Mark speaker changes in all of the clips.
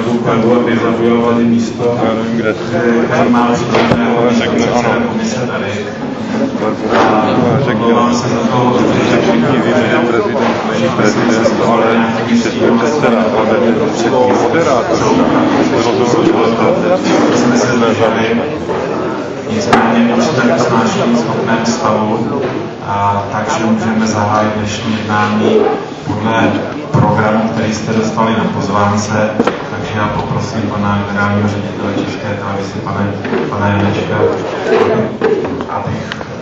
Speaker 1: kolegu Klebu, aby zaujali místo, který má připraveného předseda komise tady. Omlouvám se za to, že všichni víme, že prezident, ale nějaký předseda, ale moderátor, jsme se zdrželi. Nicméně už jsme v snášení schopném stavu, takže můžeme zahájit dnešní jednání podle programu, který jste dostali na pozvánce. Takže já poprosím pana generálního ředitele České televize, pana Janečka, aby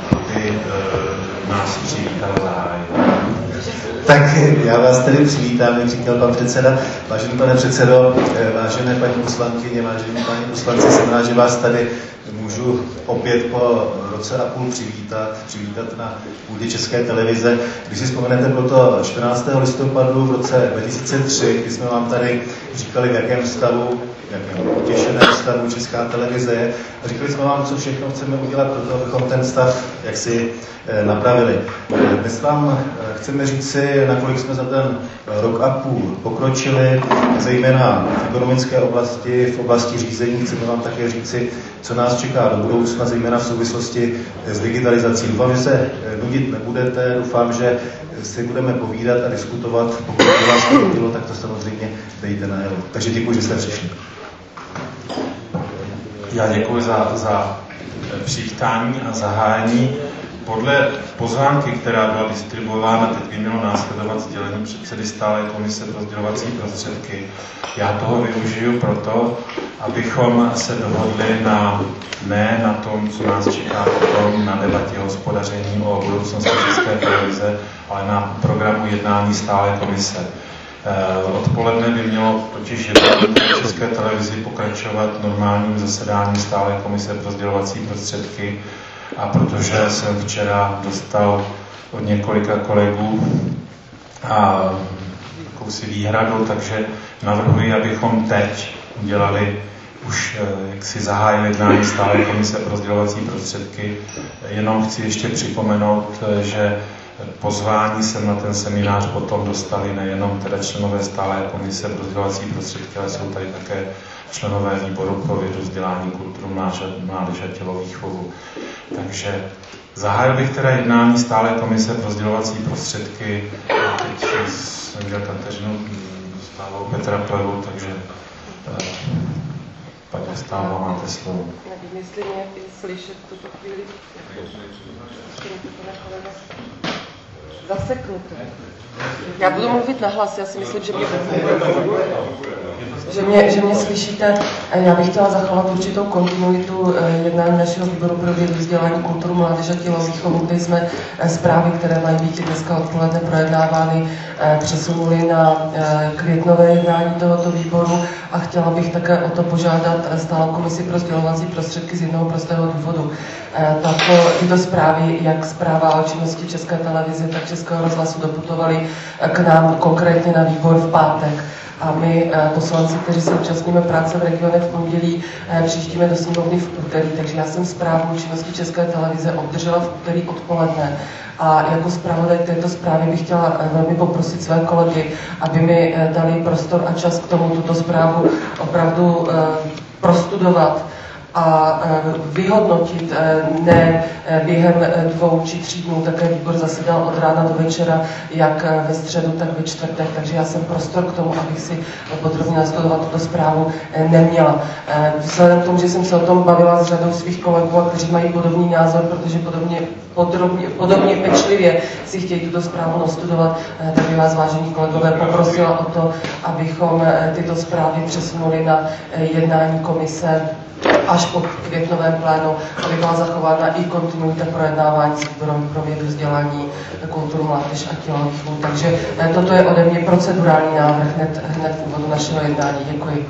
Speaker 1: nás přivítal zahájil.
Speaker 2: Tak já vás tady přivítám, jak říkal pan předseda. Vážený pane předsedo, vážené paní poslankyně, vážení páni poslanci, jsem rád, že vás tady můžu opět po roce a půl přivítat na půdě České televize. Když si vzpomenete, bylo to 14. listopadu v roce 2003, kdy jsme vám tady říkali, v jakém stavu, v jakém potěšeném stavu Česká televize je. A říkali jsme vám, co všechno chceme udělat pro to, abychom ten stav jaksi napravili. Dnes vám chceme říci, nakolik jsme za ten rok a půl pokročili, zejména v ekonomické oblasti, v oblasti řízení. Chceme vám také říci, co nás čeká do budoucna, zejména v souvislosti s digitalizací. Doufám, že se nudit nebudete, doufám, že si budeme povídat a diskutovat. Pokud by vás to nudilo, tak to samozřejmě dejte najevo. Takže děkuji, že jste přišli.
Speaker 1: Já děkuji za přivítání a zahájení. Podle pozvánky, která byla distribuována, teď by mělo následovat sdělení předsedy stálé komise pro sdělovací prostředky. Já toho využiju proto, abychom se dohodli ne na tom, co nás čeká potom na debatě o hospodaření o budoucnosti České televize, ale na programu jednání stálé komise. Odpoledne by mělo totiž jednání v České televizi pokračovat normálním zasedáním stálé komise pro sdělovací prostředky. A protože jsem včera dostal od několika kolegů jakousi výhradu, takže navrhuji, abychom teď udělali jak si zahájili jednání stálé komise pro sdělovací prostředky. Jenom chci ještě připomenout, že pozvání jsem na ten seminář potom dostali nejenom teda členové stálé komise pro sdělovací prostředky, ale jsou tady také členové výboru pro vědu, vzdělání, kulturu, mládež a tělovýchovu. Takže zahájil bych teda jednání stálé komise pro sdělovací prostředky. Teď jsem viděl Kateřinu Stávou, Petra Plevu, takže paní Stávou, máte slovo.
Speaker 3: Nevím, jestli mě slyšet v tuto chvíli. Zaseknuté. Já budu mluvit nahlas, já si myslím, že mě slyšíte. Já bych chtěla zachovat určitou kontinuitu jednání našeho výboru pro vědu, vzdělání, kulturu, mládež a tělovýchovu, kde jsme zprávy, které mají být dneska odpoledne projednávány, přesunuli na květnové jednání tohoto výboru a chtěla bych také o to požádat stálou komisi pro sdělovací prostředky z jednoho prostého důvodu. Tyto zprávy, jak zpráva o činnosti České televize, tak Českého rozhlasu doputovaly k nám konkrétně na výbor v pátek. A my, poslanci, kteří se účastníme práce v regionech v pondělí, přijíždíme do sněmovny v úterý. Takže já jsem zprávu o činnosti České televize obdržela v úterý odpoledne. A jako zpravodaj této zprávy bych chtěla velmi poprosit své kolegy, aby mi dali prostor a čas k tomu tuto zprávu opravdu prostudovat a vyhodnotit, ne během 2 či 3 dnů, také výbor zasedal od rána do večera, jak ve středu, tak ve čtvrtek, takže já jsem prostor k tomu, abych si podrobně nastudovat tuto zprávu neměla. Vzhledem k tomu, že jsem se o tom bavila s řadou svých kolegů, kteří mají podobný názor, protože podobně pečlivě si chtějí tuto zprávu nastudovat, tak bych vás, vážení kolegové, poprosila o to, abychom tyto zprávy přesunuli na jednání komise až po květnovém plénu, aby byla zachována i kontinuita projednávání s výborem pro vědu, vzdělání, kulturu, mládež a tělovýchovu. Takže toto je ode mě procedurální návrh hned v úvodu našeho jednání. Děkuji.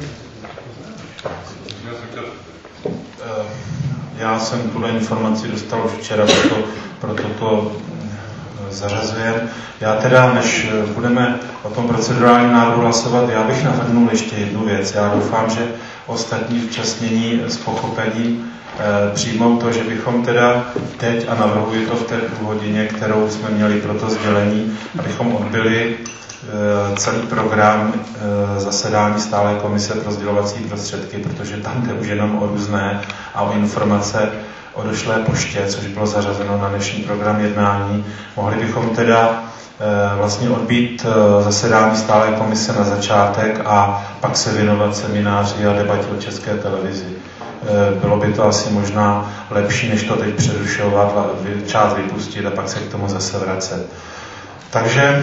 Speaker 1: Já jsem tuhle informaci dostal už včera, proto to zařazujeme. Já teda, než budeme o tom procedurálním návrhu hlasovat, já bych navrhnul ještě jednu věc. Já doufám, že ostatní zúčastnění s pochopením přijmout to, že bychom teda teď, a navrhuji to v té půlhodině, kterou jsme měli pro to sdělení, abychom odbyli celý program zasedání stálé komise pro sdělovací prostředky, protože tam jde už jenom o různé a o informace o došlé poště, což bylo zařazeno na dnešní program jednání. Mohli bychom teda vlastně odbít zasedání stálé komise na začátek a pak se věnovat semináři a debatě o České televizi. Bylo by to asi možná lepší, než to teď přerušovat, část vypustit a pak se k tomu zase vracet. Takže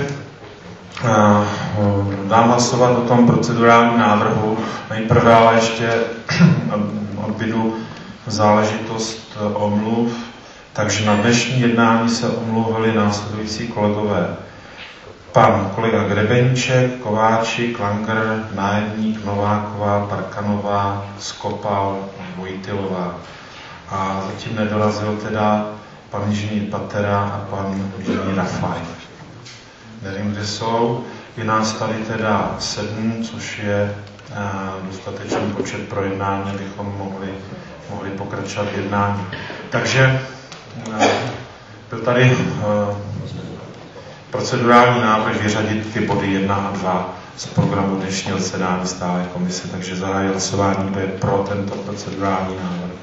Speaker 1: dám hlasovat o tom procedurálním návrhu. Nejprve ale ještě odbydu záležitost omluv. Takže na dnešní jednání se omluvili následující kolegové. Pan kolega Grebeníček, Kováčik, Langer, Nájemník, Nováková, Parkanová, Skopal, Vojtilová. A zatím nedorazil teda pan inženýr Patera a pan inženýr Rafaj. Nevím, kde jsou. Je nás tady teda 7, což je dostatečný počet pro jednání, abychom mohli pokračovat v jednání. Takže byl tady procedurální návrh vyřadit ty body 1 a 2 z programu dnešního zasedání stálé komise, takže zahájí hlasování, kdo je pro tento procedurální návrh.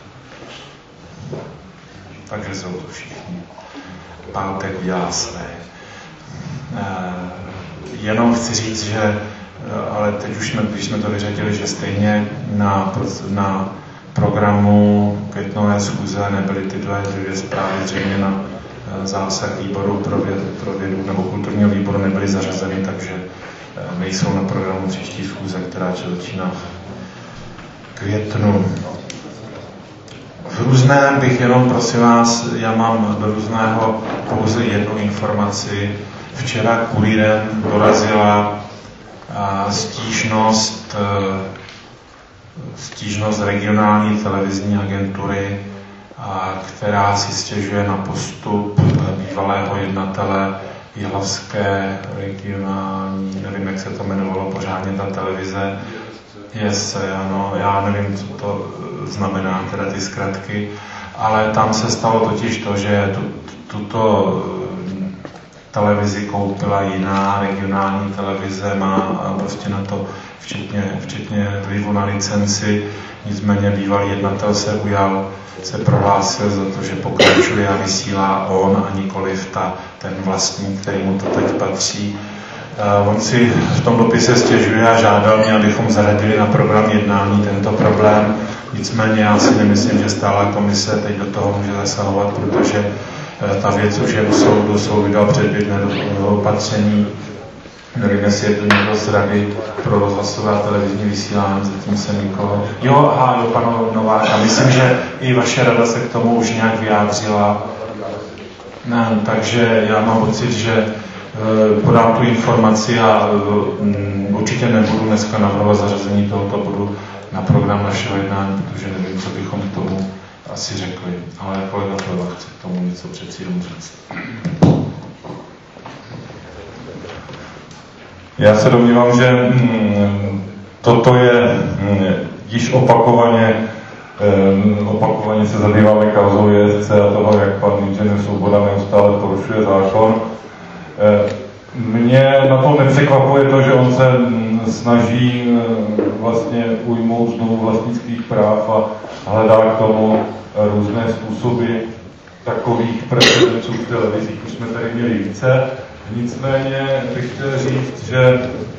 Speaker 1: Takže jsou to všichni. Pátek dělá své. Jenom chci říct, že ale teď už když jsme to vyřadili, že stejně na programu květnové schůze nebyly ty dvě zprávy zřejmě na zásah výboru pro vědu nebo kulturního výboru nebyly zařazeny, takže nejsou na programu příští schůze, která začíná v květnu. V různém bych jenom, prosím vás, já mám do různého pouze jednu informaci. Včera kurýrem dorazila stížnost regionální televizní agentury, která si stěžuje na postup bývalého jednatele Jihlavské regionální, nevím, jak se to jmenovalo pořádně, ta televize. Ano, já nevím, co to znamená, teda ty zkratky, ale tam se stalo totiž to, že tuto televizi koupila jiná regionální televize, má prostě na to včetně vlivu na licenci, nicméně bývalý jednatel se prohlásil za to, že pokračuje a vysílá on a nikoliv ten vlastník, který mu to teď patří. On si v tom dopise stěžuje a žádal mě, abychom zaradili na program jednání tento problém. Nicméně já si nemyslím, že stálá komise teď do toho může zasahovat, protože ta věc už je u soudu vydal předběžné opatření. Nevím, jestli je to někdo z Rady pro rozhlasové a televizní vysílání, zatím se nikoho. Jo, pana Nováka. Myslím, že i vaše rada se k tomu už nějak vyjádřila. Takže já mám pocit, že podám tu informaci a určitě nebudu dneska navrhovat zařazení tohoto bodu na program našeho jednání, protože nevím, co bychom k tomu asi řekli. Ale kolega Pleva chce k tomu něco přeci jenom říct.
Speaker 4: Já se domnívám, že toto je již opakovaně se zabýváme kauzou JSC a toho, jak pan inženýr Svoboda neustále porušuje zákon. Mě na tom nepřekvapuje to, že on se snaží vlastně ujmout znovu vlastnických práv a hledá k tomu různé způsoby takových precedenců v televizích. Už jsme tady měli více. Nicméně bych chtěl říct, že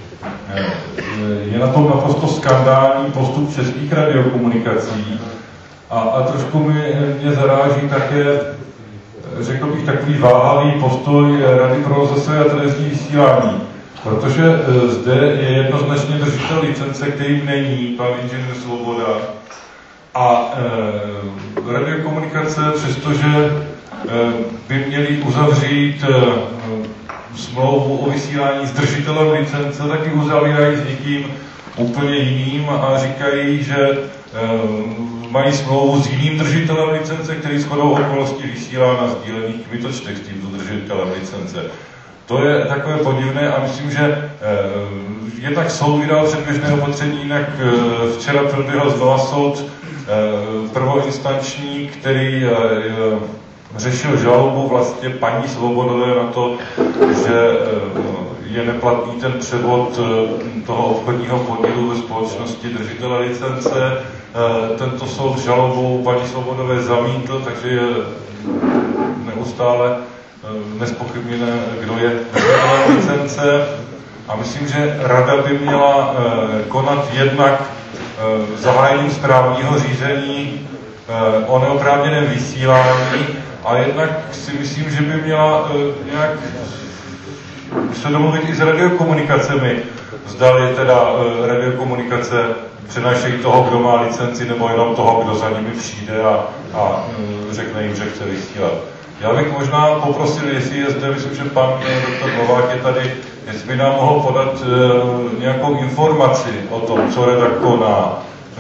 Speaker 4: je na tom naprosto skandální postup českých radiokomunikací a trošku mě zaráží také, řekl bych, takový váhavý postoj Rady pro rozhlasové a televizní vysílání. Protože zde je jednoznačně držitel licence, kterým není pan inženýr Svoboda. A radiokomunikace, přestože by měli uzavřít smlouvu o vysílání s držitelem licence, taky uzavírají s někým úplně jiným a říkají, že mají smlouvu s jiným držitelem licence, který shodou okolností vysílá na sdílených kmitočtech s tímto držitelem licence. To je takové podivné a myslím, že jednak soud vydal předběžné opatření, jinak včera proběhl znova soud prvoinstanční, který řešil žalobu vlastně paní Svobodové na to, že je neplatný ten převod toho obchodního podílu ve společnosti držitele licence. Tento soud žalobu paní Svobodové zamítl, takže je neustále nezpochybněné, kdo je držitelem licence. A myslím, že rada by měla konat jednak zahájením správního řízení o neoprávněném vysílání a jednak si myslím, že by měla nějak se domluvit i s radiokomunikacemi. Zdali teda radiokomunikace přenášejí toho, kdo má licenci, nebo jenom toho, kdo za nimi přijde a řekne jim, že chce vysílat. Já bych možná poprosil, jestli je zde, myslím, že pan doktor Novák je tady, jestli by nám mohl podat nějakou informaci o tom, co rada koná,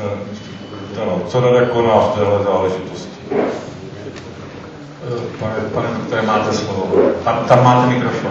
Speaker 4: v téhle záležitosti.
Speaker 1: Pane doktore, máte slovo. Tam máte mikrofon.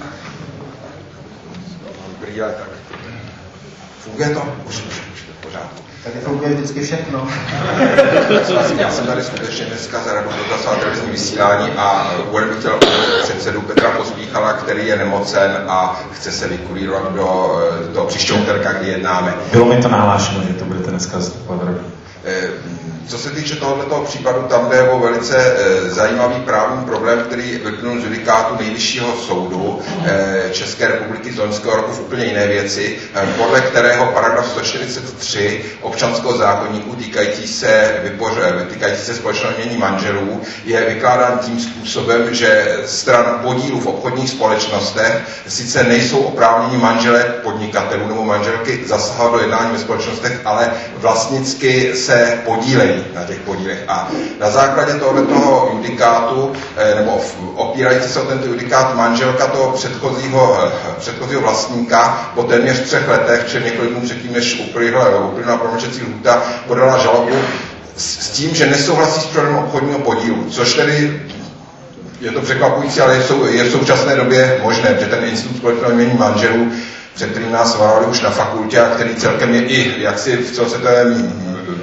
Speaker 5: Dobrý den, tak. Funguje to? Už to v pořádku.
Speaker 2: Tady funguje vždycky všechno.
Speaker 5: Já jsem tady skutečně dneska za Radu pro rozhlas a televizní vysílání a úvodem bych chtěl předsedu Petra Pospíchala, který je nemocen a chce se vykurírovat do příštího úterka, kdy jednáme.
Speaker 1: Bylo mi to nahlášeno, že to budete dneska zastupovat v Radu.
Speaker 5: Co se týče tohoto případu, tam jde o velice zajímavý právní problém, který vyplynul z judikátu Nejvyššího soudu České republiky z loňského roku v úplně jiné věci, podle kterého paragraf 143 občanského zákoníku týkající se společného jmění manželů je vykládán tím způsobem, že stran podílů v obchodních společnostech sice nejsou oprávněni manželé podnikatelů nebo manželky zasahovat do jednání ve společnostech, ale vlastnicky se podílejí na těch podílech. A na základě tohoto judikátu, nebo opírající se o tento judikát, manželka toho předchozího vlastníka po téměř 3 letech, čili několik dnů předtím, než uplynula promlčecí lhůta, podala žalobu s tím, že nesouhlasí s prodejem obchodního podílu, což tedy je to překvapující, ale je v současné době možné, že ten institut společného jmění manželů, před kterým nás varovali už na fakultě a který celkem je i jaksi v celosvětovém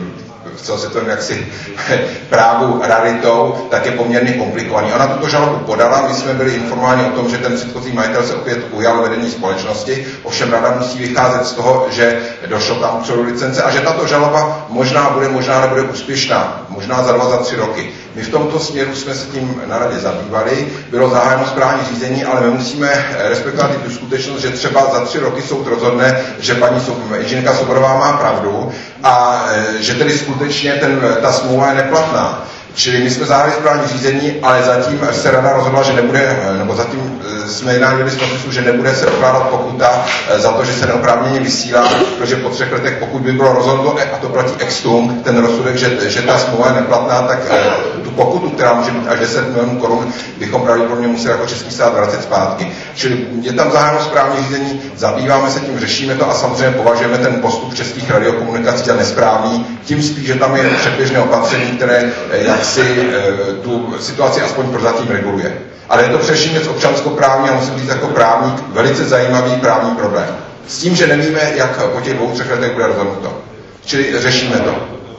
Speaker 5: právu raritou, tak je poměrně komplikovaný. Ona tuto žalobu podala, my jsme byli informováni o tom, že ten předchozí majitel se opět ujal vedení společnosti, ovšem rada musí vycházet z toho, že došlo tam k převodu licence a že tato žaloba možná nebude úspěšná, možná za 2, za 3 roky. My v tomto směru jsme se tím na radě zabývali, bylo zahájeno správní řízení, ale my musíme respektovat i tu skutečnost, že třeba za 3 roky soud rozhodne, že paní inženýrka Svobodová má pravdu a že tedy skutečně ta smlouva je neplatná. Čili my jsme zahájili správní řízení, ale zatím se rada rozhodla, že nebude, nebo zatím jsme jednali z procesu, že nebude se ukládat pokuta za to, že se neoprávněně vysílá, protože po 3 letech, pokud by bylo rozhodnuto, a to platí ex tunc, ten rozsudek, že ta smlouva je neplatná, tak tu pokutu, která může být až 10 milionů korun, bychom pravděpodobně museli jako český stát vracet zpátky. Čili je tam zahájeno správní řízení, zabýváme se tím, řešíme to a samozřejmě považujeme ten postup českých radiokomunikací za nesprávný, tím spíš, že tam je předběžné opatření, které jaksi tu situaci aspoň prozatím reguluje. Ale je to především věc občanskoprávní a musím říct jako právník velice zajímavý právní problém. S tím, že nevíme, jak po těch 2, 3 letech bude rozhodnuto. Čili řešíme to.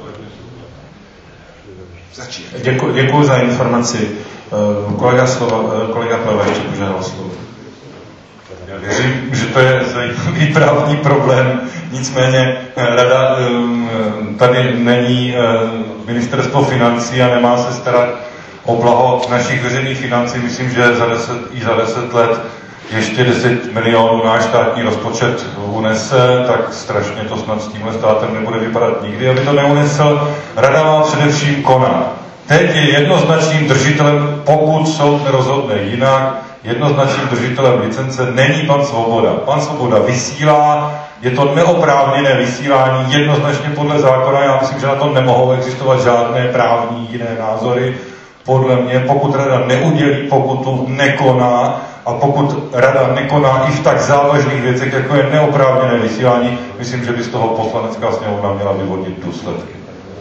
Speaker 1: Děkuji za informaci. Kolega Pleva ještě požádal slovo. Já věřím, že to je zajímavý právní problém, nicméně rada tady není ministerstvo financí a nemá se starat o blaho našich veřejných financí. Myslím, že za 10 let ještě 10 milionů náš státní rozpočet unese, tak strašně to snad s tímhle státem nebude vypadat nikdy. Aby to neunesl, rada má především konat. Teď je jednoznačným držitelem, pokud soud nerozhodne jinak, jednoznačným držitelem licence není pan Svoboda. Pan Svoboda vysílá, je to neoprávněné vysílání, jednoznačně podle zákona. Já myslím, že na to nemohou existovat žádné právní jiné názory. Podle mě, pokud rada neudělí pokutu, nekoná, a pokud rada nekoná i v tak závažných věcech, jako je neoprávněné vysílání, myslím, že by z toho Poslanecká sněmovna měla vyvodit důsledky.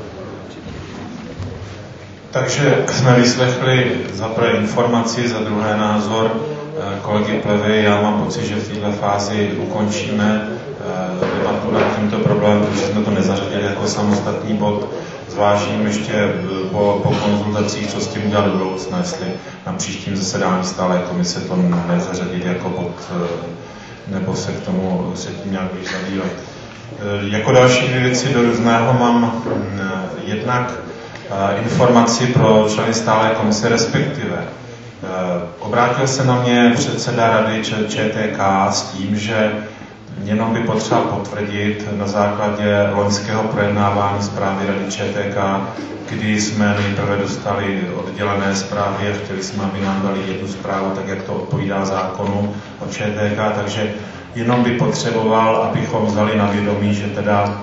Speaker 1: Takže jsme vyslechli za prvé informaci, za druhé názor kolegy Plevy. Já mám pocit, že v této fázi ukončíme debatu nad tímto problémem, protože jsme to nezařadili jako samostatný bod. Zvážím ještě po konzultacích, co s tím udělat do budoucna, jestli na příštím zasedání stálé komise to nezařadit jako bod, nebo se tím nějak zabývat. Jako další dvě věci do různého mám jednak informaci pro členy stálé komise, respektive obrátil se na mě předseda Rady ČTK s tím, že jenom by potřeba potvrdit na základě loňského projednávání zprávy Rady ČTK, kdy jsme nejprve dostali oddělené zprávy a chtěli jsme, aby nám dali jednu zprávu, tak jak to odpovídá zákonu o ČTK, takže jenom by potřeboval, abychom vzali na vědomí, že teda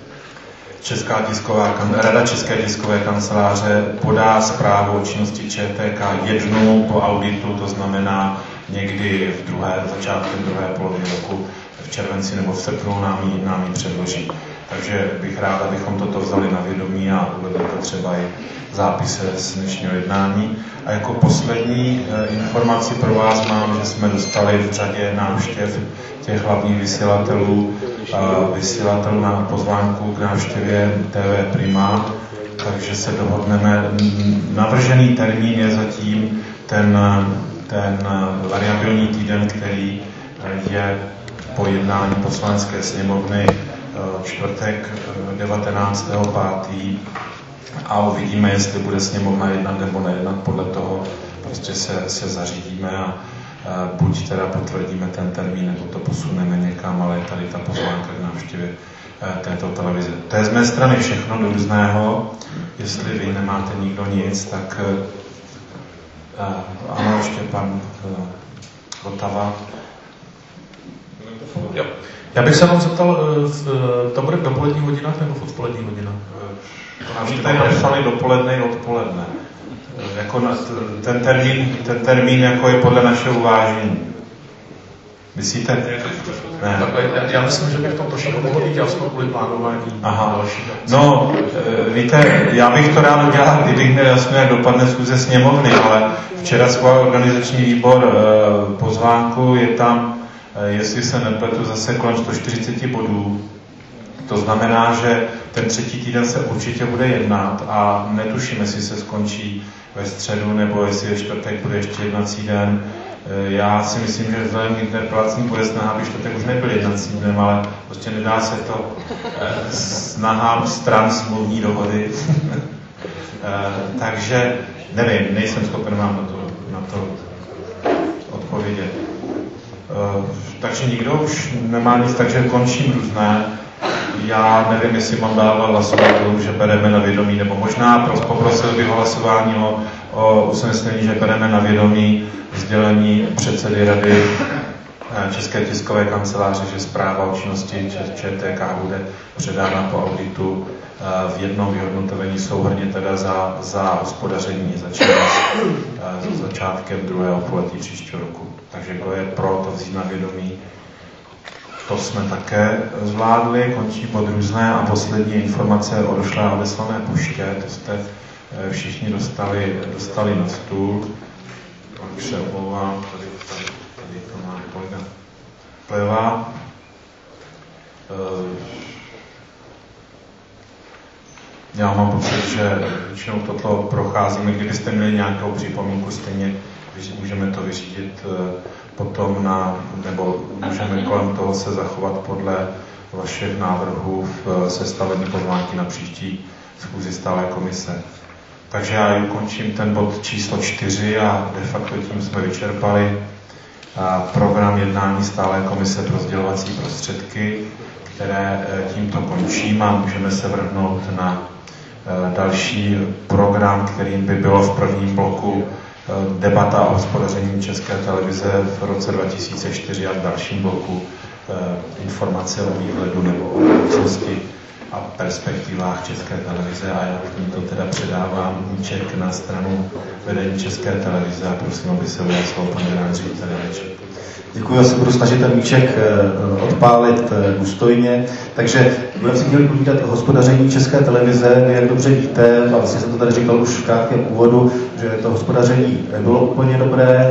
Speaker 1: Rada České tiskové kanceláře podá zprávu o činnosti ČTK jednou po auditu, to znamená někdy začátkem druhé poloviny roku, v červenci nebo v srpnu nám ji předloží. Takže bych rád, abychom toto vzali na vědomí a uvedli to třeba i zápise z dnešního jednání. A jako poslední informaci pro vás mám, že jsme dostali v řadě návštěv těch hlavních vysílatelů na pozvánku k návštěvě TV Prima, takže se dohodneme. Navržený termín je zatím ten variabilní týden, který je po jednání Poslanecké sněmovny čtvrtek 19.5. a uvidíme, jestli bude sněmovna jednat nebo nejednat, podle toho prostě se zařídíme a buď teda potvrdíme ten termín, nebo to posuneme někam, ale je tady ta pozvánka k návštěvě této televize. To je z mé strany všechno do různého. Jestli vy nemáte nikdo nic, tak ano, ještě pan Votava.
Speaker 6: Jo. Já bych se vám zeptal, to bude v dopoledních hodinách nebo v odpoledních hodinách?
Speaker 1: Oni tady napsali dopoledne i odpoledne. Jako ten termín jako je podle našeho uvážení. Myslíte? Ne.
Speaker 6: Já myslím, že bych to trošku mohl být jasno kvůli plánování.
Speaker 1: Aha. No, víte, já bych to rád udělal, kdybych měl jasno, jak dopadne schůze sněmovny, ale včera schválil organizační výbor pozvánku, je tam, jestli se nepletu, zase kolem 140 bodů. To znamená, že ten třetí týden se určitě bude jednat a netuším, jestli se skončí ve středu, nebo jestli ve čtvrtek bude ještě jednací den. Já si myslím, že vzhledem k interpelacím bude snaha, aby čtvrtek už nebyl jednací dnem, ale prostě nedá se to snahám stran smluvní dohody. Takže nevím, nejsem schopen vám na to odpovědět. Takže nikdo už nemá nic, takže končím různé. Já nevím, jestli mám dál hlasovat, že bereme na vědomí, nebo možná poprosil bych o hlasování o usnesení, že bereme na vědomí sdělení předsedy Rady České tiskové kanceláře, že zpráva o činnosti ČTK bude předána po auditu v jednom vyhodnotovení souhrnně teda za hospodaření začátkem druhého poletí příštího roku. Takže kdo je pro to vzít na vědomí, to jsme také zvládli, končí bod různé a poslední informace o došlé a odeslané poště, to jste všichni dostali na stůl. Už se omlouvám, tady to má kolega Pleva. Já mám pocit, že většinou toto procházíme. Kdybyste měli nějakou připomínku, stejně můžeme to vyřídit potom nebo můžeme kolem toho se zachovat podle vašich návrhů v sestavení pozvánky na příští schůzi stálé komise. Takže já ukončím ten bod číslo 4 a de facto tím jsme vyčerpali program jednání stálé komise pro sdělovací prostředky, které tímto končím a můžeme se vrhnout na další program, kterým by bylo v prvním bloku debata o hospodaření České televize v roce 2004 a v dalším bloku informace o výhledu nebo o budoucnosti a perspektivách České televize a já tímto teda předávám míček na stranu vedení České televize a prosím, aby se ujal slovo pan generální ředitel Janeček.
Speaker 2: Děkuji, já se budu snažit ten míček odpálit důstojně. Takže budeme si chtěli povídat o hospodaření České televize. Vy, jak dobře víte, a vlastně jsem to tady říkal už v krátkém úvodu, že to hospodaření nebylo úplně dobré.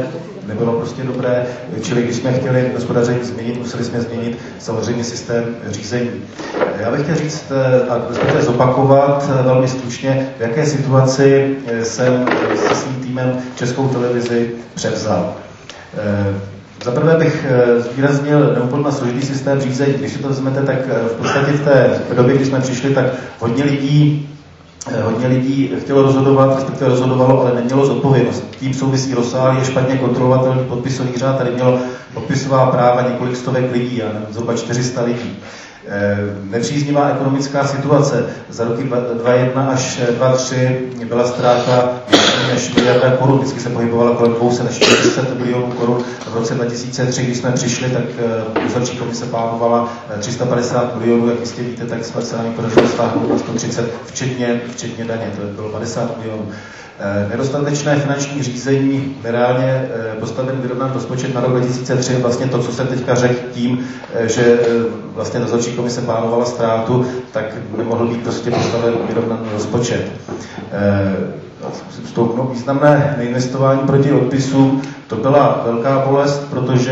Speaker 2: nebylo prostě dobré, čili když jsme chtěli hospodaření změnit, museli jsme změnit samozřejmě systém řízení. Já bych chtěl říct a zopakovat velmi stručně, v jaké situaci jsem se svým týmem Českou televizi převzal. Za prvé bych zvýraznil neúplně složitý systém řízení. Když si to vezmete, tak v podstatě v té době, kdy jsme přišli, tak hodně lidí chtělo rozhodovat, respektive rozhodovalo, ale nemělo zodpovědnost. Tím souvisí rozsáhlý, je špatně kontrolovatelný podpisový řád, tady mělo podpisová práva několik stovek lidí, a zhruba 400 lidí. Nepříznivá ekonomická situace. Za roky 2001 až 2003 byla ztráta než miliarda korun, vždycky se pohybovala kolem 200 až 400 milionů korun. V roce 2003, když jsme přišli, tak dozorčí komise plánovala 350 milionů, jak jistě víte, tak jsme se nám podařilo stáhnout na 130, včetně daně, to bylo 50 milionů. Nedostatečné finanční řízení, nereálně postavený vyrovnaný rozpočet na rok 2003, vlastně to, co jsem teďka řekl tím, že vlastně dozorčí komise plánovala ztrátu, tak nemohl být prostě postaven vyrovnaný rozpočet. Stoupnou významné neinvestování proti odpisům, to byla velká bolest,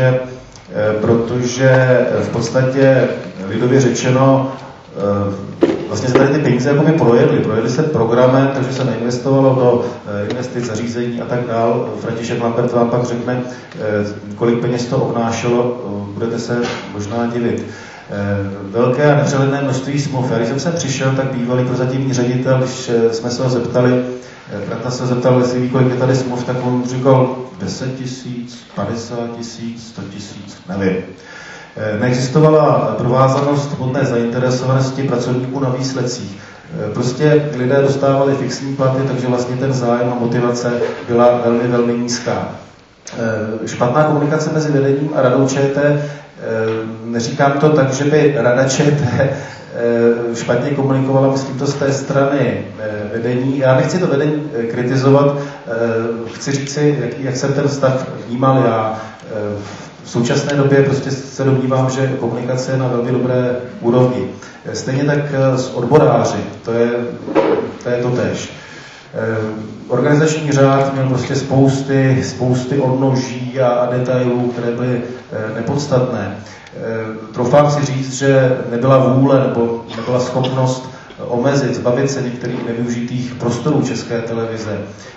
Speaker 2: protože v podstatě lidově řečeno vlastně se tady ty peníze jako by projedly se programem, takže se neinvestovalo do investic, zařízení a tak dál. František Lampert vám pak řekne, kolik peněz to obnášelo, budete se možná divit. Velké a nepřehledné množství smluv. Když jsem sem přišel, tak bývalý prozatímní ředitel, když jsme se ho zeptali, Franta se zeptal, jestli ví, kolik je tady smluv, tak on říkal 10 000, 50 000, 100 000, nevím. Neexistovala provázanost hodné zainteresovanosti pracovníků na výsledcích. Prostě lidé dostávali fixní platy, takže vlastně ten zájem a motivace byla velmi, velmi nízká. Špatná komunikace mezi vedením a radou ČT, neříkám to tak, že by rada ČT špatně komunikovala, myslím to z té strany vedení. Já nechci to vedení kritizovat, chci říci, jak jsem ten stav vnímal já. V současné době prostě se domnívám, že komunikace je na velmi dobré úrovni. Stejně tak s odboráři, to je totéž. Organizační řád měl prostě spousty odnoží a detailů, které byly nepodstatné. Troufám si říct, že nebyla vůle nebo nebyla schopnost omezit, zbavit se některých nevyužitých prostorů České televize.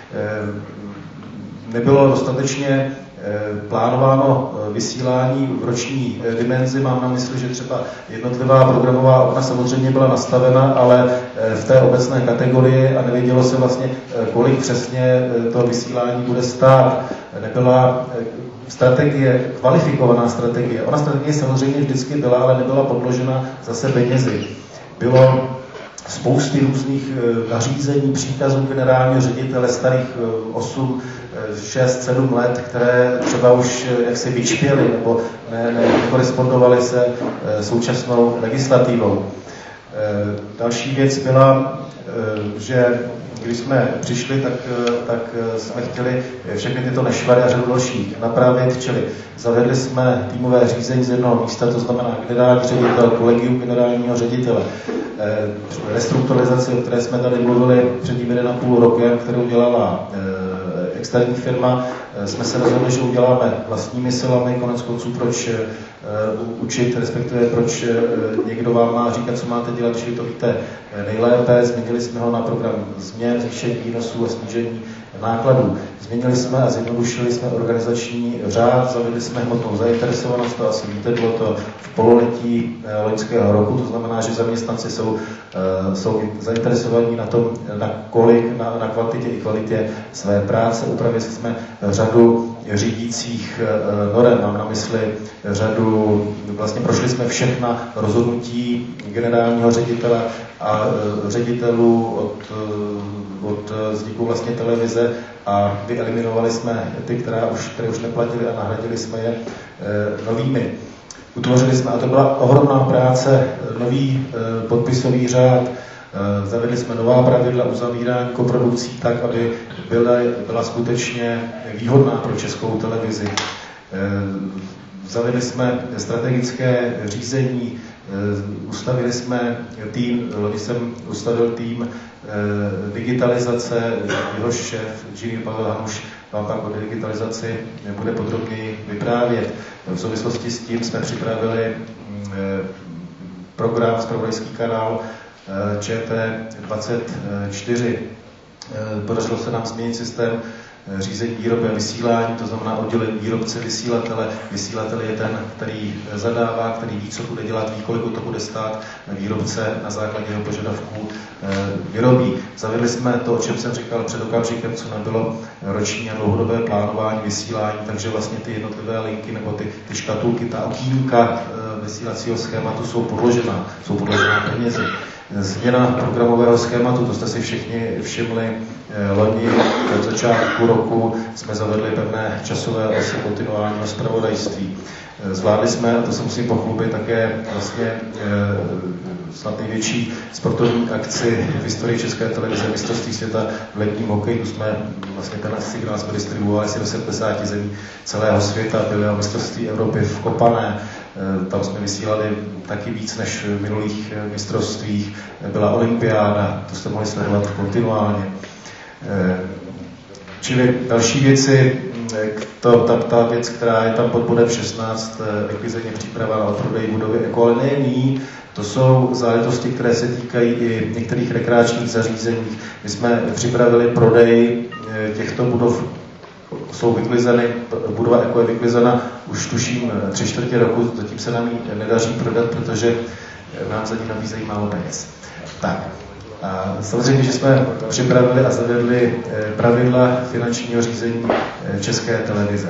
Speaker 2: Nebylo dostatečně plánováno vysílání v roční dimenzi. Mám na mysli, že třeba jednotlivá programová okna samozřejmě byla nastavena, ale v té obecné kategorii a nevědělo se vlastně, kolik přesně to vysílání bude stát. Nebyla kvalifikovaná strategie. Ona strategie samozřejmě vždycky byla, ale nebyla podložena zase penězi. Bylo spousty různých nařízení, příkazů generálního ředitele starých 8, 6, 7 let, které třeba už jaksi vyčpěly nebo nekorespondovaly se současnou legislativou. Další věc byla, že když jsme přišli, tak jsme chtěli všechny tyto nešvary a řadu dalších napravit, čili zavedli jsme týmové řízení z jednoho místa, to znamená generální ředitel, kolegium generálního ředitele, restrukturalizaci, o které jsme tady mluvili před 1,5 rokem, kterou dělala externí firma, jsme se rozhodli, že uděláme vlastními silami, konec konců proč učit, respektive proč někdo vám má říkat, co máte dělat, když vy to víte nejlépe. Změnili jsme ho na program změn, zvýšení výnosů a snížení nákladů. Změnili jsme a zjednodušili jsme organizační řád, zavedli jsme hmotnou zainteresovanost, to asi víte, bylo to v pololetí loňského roku, to znamená, že zaměstnanci jsou zainteresovaní na tom, na kvantitě i kvalitě své práce. Upravili jsme řadu řídících norem, mám na mysli vlastně prošli jsme všechna rozhodnutí generálního ředitele a ředitelů od vzniku vlastně televize a vyeliminovali jsme ty, které už neplatili a nahradili jsme je novými. Utvořili jsme, a to byla ohromná práce, nový podpisový řád, zavedli jsme nová pravidla uzavírání koprodukcí tak, aby byla skutečně výhodná pro Českou televizi. Zavedli jsme strategické řízení, ustavili jsme tým, když jsem ustavil tým digitalizace, jehož šéf, inženýr Pavel Hanuš, vám pak o digitalizaci bude podrobněji vyprávět. V souvislosti s tím jsme připravili program, zpravodajský kanál ČT24. Podařilo se nám změnit systém řízení výroby a vysílání, to znamená oddělení výrobce vysílatele. Vysílatel je ten, který zadává, který ví, co bude dělat, ví, kolik to bude stát. Výrobce na základě jeho požadavků vyrobí. Zavedli jsme to, o čem jsem říkal před okamžikem, co nebylo roční a dlouhodobé plánování vysílání, takže vlastně ty jednotlivé linky nebo ty škatulky, ta okýnka vysílacího schématu jsou podložená penězi. Změna programového schématu, to jste si všichni všimli, loni od začátku roku jsme zavedli pevné časové osy kontinuálního zpravodajství. Zvládli jsme, a to se musím pochlubit, také vlastně snad největší sportovní akci v historii České televize, mistrovství světa v ledním hokeji. Jsme vlastně ten signál jsme distribuovali asi do 70 zemí celého světa, byly o mistrovství Evropy v Kopané. Tam jsme vysílali taky víc než v minulých mistrovstvích. Byla olympiáda, to jste mohli sledovat kontinuálně. Čili další věci, ta věc, která je tam pod bodem 16, rekvizeně příprava na odprodej budovy Eko, ale nejen ní, to jsou záležitosti, které se týkají i některých rekreačních zařízení. My jsme připravili prodej těchto budov, jsou vyklizeny, budova Eko je vyklizena už tuším 3/4 roku, zatím se nám ji nedaří prodat, protože nám za ní nabízejí málo peněz. Tak. A samozřejmě, že jsme připravili a zavedli pravidla finančního řízení České televize.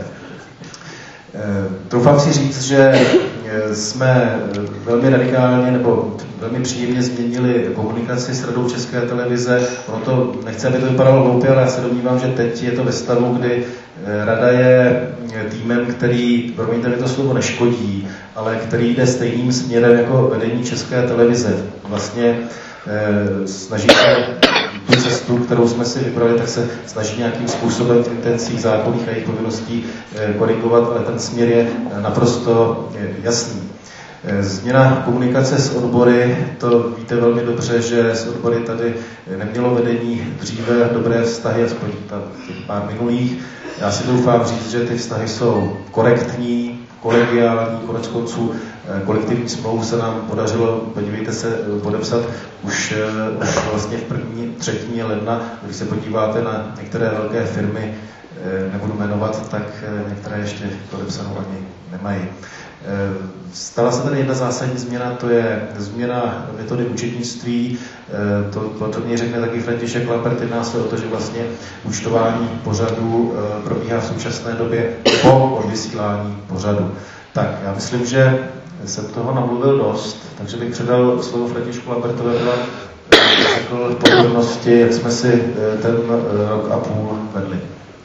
Speaker 2: Troufám si říct, že jsme velmi radikálně nebo velmi příjemně změnili komunikaci s Radou České televize. Ono to, nechci, aby to vypadalo hloupě, ale já se domnívám, že teď je to ve stavu, kdy Rada je týmem, který, promiňte mi to slovo, neškodí, ale který jde stejným směrem jako vedení České televize. Vlastně snaží se tu cestu, kterou jsme si vybrali, tak se snaží nějakým způsobem v intencích zákonných a jejich povinností korigovat, ale ten směr je naprosto jasný. Změna komunikace s odbory, to víte velmi dobře, že s odbory tady nemělo vedení dříve dobré vztahy, aspoň těch pár minulých. Já si doufám říct, že ty vztahy jsou korektní, kolegiální, konec konců kolektivní smlouvu se nám podařilo, podívejte se, podepsat už vlastně v 1. ledna. Když se podíváte na některé velké firmy, nebudu jmenovat, tak některé ještě podepsanou ani nemají. Stala se tady jedna zásadní změna, to je změna metody účetnictví. To podrobně řekne taky František Lampert. Jedná se o to, že vlastně účtování pořadu probíhá v současné době po odvysílání pořadu. Tak, já myslím, že jsem toho namluvil dost, takže bych předal slovo Františku Lampertovi, aby řekl podrobnosti, jak jsme si ten rok a půl vedli.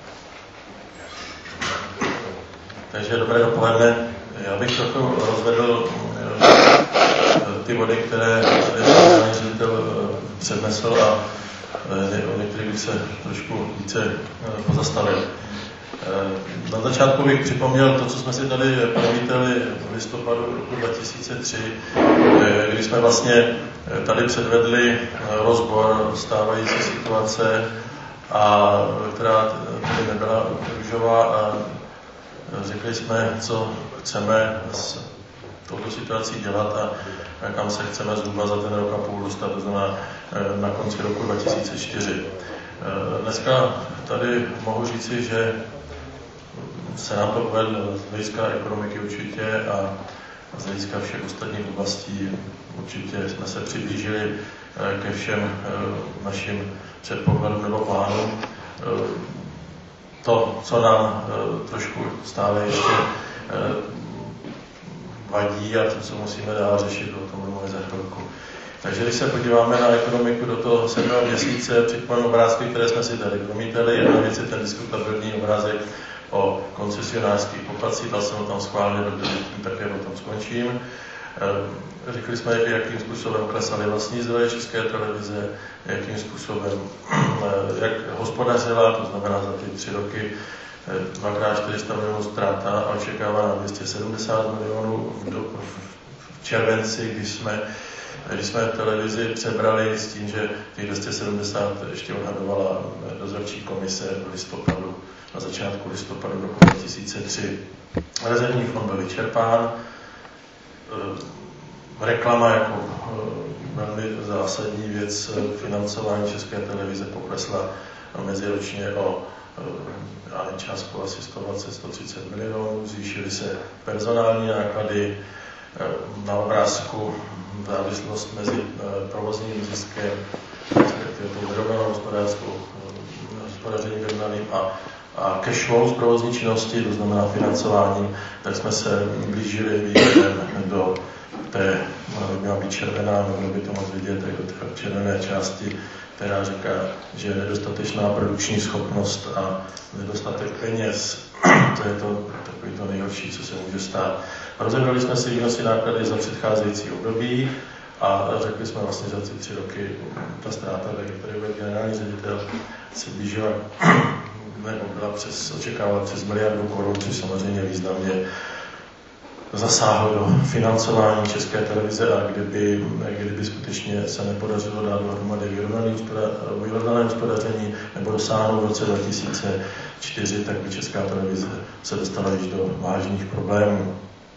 Speaker 7: Takže dobré dopoledne. Já bych trochu rozvedl ty body, které generální ředitel přednesl a o některých bych se trošku více pozastavil. Na začátku bych připomněl to, co jsme si tady promítali v listopadu roku 2003, kdy jsme vlastně tady předvedli rozbor stávající situace, a která tady nebyla růžová, a řekli jsme, co chceme s touto situací dělat a kam se chceme zhruba za ten rok a půl dostat, to znamená na konci roku 2004. Dneska tady mohu říci, že se nám to povedlo z hlediska ekonomiky určitě a z hlediska všech ostatních oblastí. Určitě jsme se přiblížili ke všem našim předpokladům nebo plánům. To, co nám trošku stále ještě vadí a to, co musíme dál řešit, o tom mluvíme za chvilku. Takže když se podíváme na ekonomiku do toho 7. měsíce, připomenu obrázky, které jsme si tady promítali. Jedna věc je ten diskutabilní obrázek o koncesionářských poplatcích, dal jsem ho tam schválně, také o tom skončím. Řekli jsme, jakým způsobem klesaly vlastní zdroje České televize, jakým způsobem, jak hospodařila, to znamená za ty 3 roky 2x400 milionů ztráta a očekávána 270 milionů v červenci, když jsme když jsme televizi přebrali s tím, že těch 270 ještě odhadovala dozorčí komise v listopadu, na začátku listopadu roku 2003. Rezervní fond byl vyčerpán, reklama jako velmi zásadní věc financování České televize poklesla meziročně o částku asi 120-130 milionů, zvýšily se personální náklady, na obrázku závislost mezi provozním ziskem, tou vyrovnanou hospodařením vyrovnaným a cash flow z provozní činnosti, to znamená financováním, tak jsme se blížili výhledem do té, měla být červená, mělo by to moc vidět, jako té červené části, která říká, že je nedostatečná produkční schopnost a nedostatek peněz. To je to takový to nejhorší, co se může stát. Rozebrali jsme si výnosy náklady za předcházející období a řekli jsme vlastně za ty 3 roky, ta ztráta, tak který byl generální ředitel, se blížila, nebo byla očekávala přes 1 miliardu korun, což samozřejmě významně zasáhlo do financování České televize a kdyby skutečně se nepodařilo dát dohromady vyrovnané hospodaření nebo dosáhnout v roce 2004, tak by Česká televize se dostala již do vážných problémů.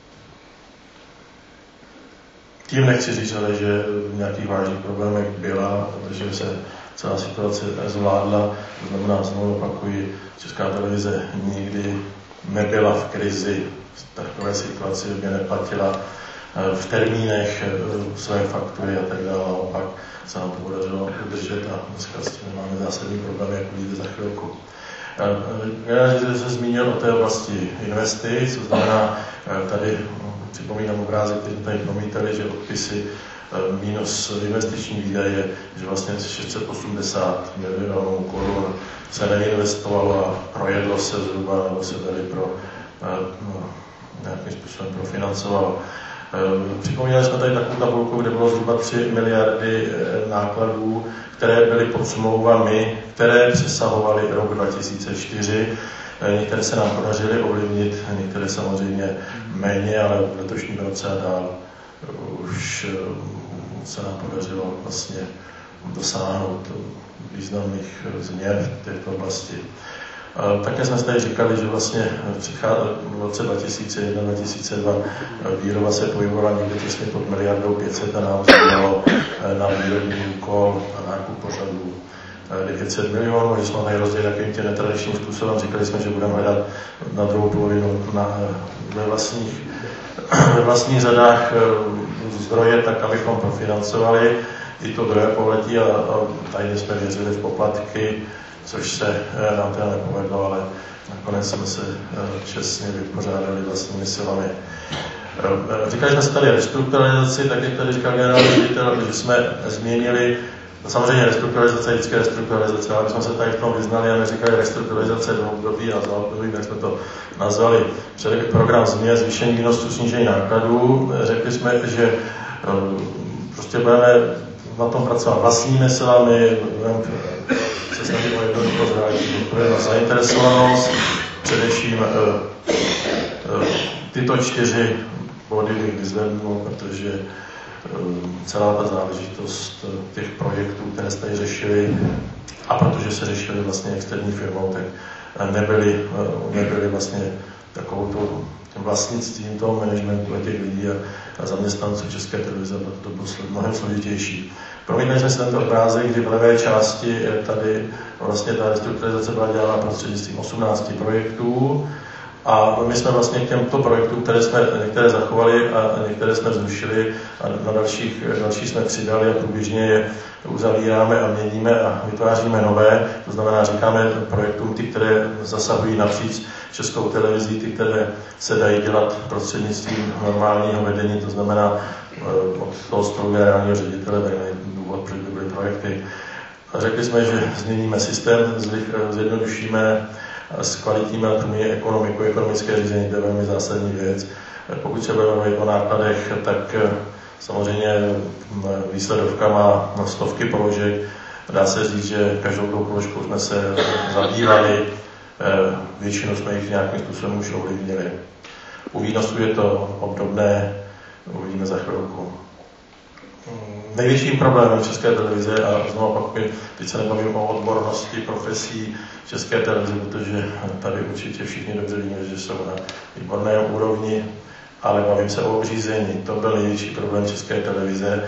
Speaker 7: Tím nechci říct, ale že v nějakých vážných problémech byla, protože se celá situace zvládla, to znamená, znovu opakuji, Česká televize nikdy nebyla v krizi, v takové situaci by neplatila v termínech své faktury a tak dále, a pak se nám to podařilo udržet a dneska s tím máme zásadní problémy, jak uvidíte za chvilku. Já se zmínil o té oblasti investic, to znamená, tady připomínám obrázek, který tady promítali, že odpisy minus investiční výdaje, že vlastně 680 milionů korun se neinvestovalo a projedlo se zhruba, nebo se tady nějakým způsobem profinancovalo. Připomínali jsme tady takovou tabulku, kde bylo zhruba 3 miliardy nákladů, které byly pod smlouvami, které přesahovaly rok 2004. Některé se nám podařily ovlivnit, některé samozřejmě méně, ale v letošním roce a dál už se nám podařilo vlastně dosáhnout významných změn v této oblasti. Také jsme tady říkali, že vlastně v roce 2001-2002 výroba se pohybovala někde těsně pod 1,5 miliardy a nám zbylo na výrobní úkol a nákup pořadů 900 milionů, že jsme tady rozdělili takovým tím netradičním způsobem. Říkali jsme, že budeme hledat na druhou polovinu ve vlastních řadách zdroje, tak abychom profinancovali i to druhé pololetí a tady jsme věřili v poplatky, což se nám teda nepovedlo, ale nakonec jsme se čestně vypořádali vlastními silami. Říkali jsme se tady restrukturalizaci, tak jak tady říkal generální ředitel, že jsme změnili, samozřejmě restrukturalizace je vždycky restrukturalizace, ale jsme se tady v tom vyznali a neříkali restrukturalizace do období a za období, jak jsme to nazvali. Předek program změn, zvýšení výnosů, snížení nákladů. Řekli jsme, že prostě budeme na tom pracovat vlastními silami, se snažíme o jednoduchost na zainteresovanost, především tyto 4 body bych vyzvednul, protože celá ta záležitost těch projektů, které jste tady řešili, a protože se řešili vlastně externí firmou, tak nebyly vlastně takovou vlastnictvím toho managementu a těch lidí a zaměstnanců České televize, to bylo mnohem složitější. Promítali jsme si tento obrázek, kdy v levé části tady vlastně ta restrukturalizace byla dělána prostřednictvím 18 projektů a my jsme vlastně k těmto projektům, které jsme některé zachovali a některé jsme zrušili a na další jsme přidali a průběžně je uzavíráme a měníme a vytváříme nové. To znamená, říkáme projektům ty, které zasahují napříč Českou televizí, ty, které se dají dělat prostřednictvím normálního vedení, to znamená od toho stolu generálního ředitele, tak není důvod, proč by byly projekty. A řekli jsme, že změníme systém, zjednodušíme, zkvalitníme ekonomiku, ekonomické řízení, to je velmi zásadní věc. Pokud se budeme mluvit o nákladech, tak samozřejmě výsledovka má stovky položek. Dá se říct, že každou tou položkou jsme se zabývali, většinu jsme jich nějakým způsobem už ovlivnili. U výnosů je to obdobné, uvidíme za chvilku. největším problémem České televize, a znovu opakuju, teď se nebavím o odbornosti profesí České televize, protože tady určitě všichni dobře víme, že jsou na výborné úrovni, ale bavím se o řízení. To byl největší problém České televize.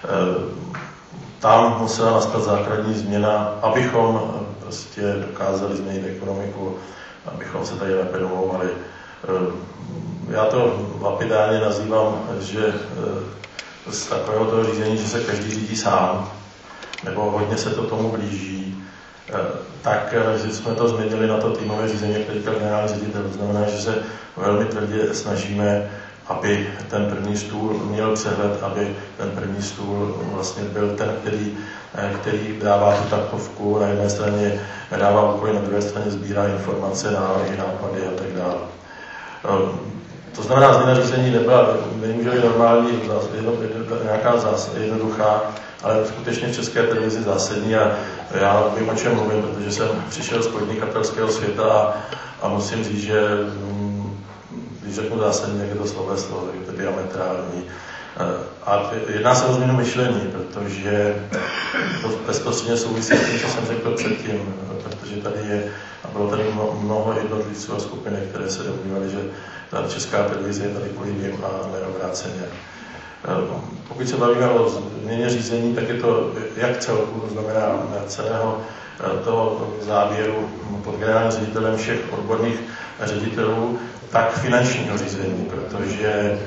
Speaker 7: Tam musela nastat základní změna, abychom prostě dokázali změnit ekonomiku, abychom se tady lépe domlouvali. Já to lapidárně nazývám, že z takového toho řízení, že se každý řídí sám, nebo hodně se to tomu blíží, tak že jsme to změnili na to týmové řízení, který byl generální ředitel. To znamená, že se velmi tvrdě snažíme, aby ten první stůl měl přehled, aby ten první stůl vlastně byl ten, který dává tu taktovku, na jedné straně dává úkoly, na druhé straně sbírá informace, návrhy, nápady a tak dále. To znamená, změna řízení nemůže normální, nějaká jednoduchá, ale skutečně v České televizi zásadní, a já vím, o čem mluvím, protože jsem přišel z podnikatelského světa a musím říct, že když řeknu zásadní, tak je to slové slovo, tak je to diametrální. A jedná se o změnu myšlení, protože to bezprostředně souvisí s tím, co jsem řekl předtím, protože tady je, a bylo tady mnoho jednotlivců a skupiny, které se domnívaly, že ta Česká televize je tady kvůli nim a neobráceně. Pokud se bavíme o změně řízení, tak je to jak celku, to znamená celého toho záběru pod generálním ředitelem všech odborných ředitelů, tak finančního řízení, protože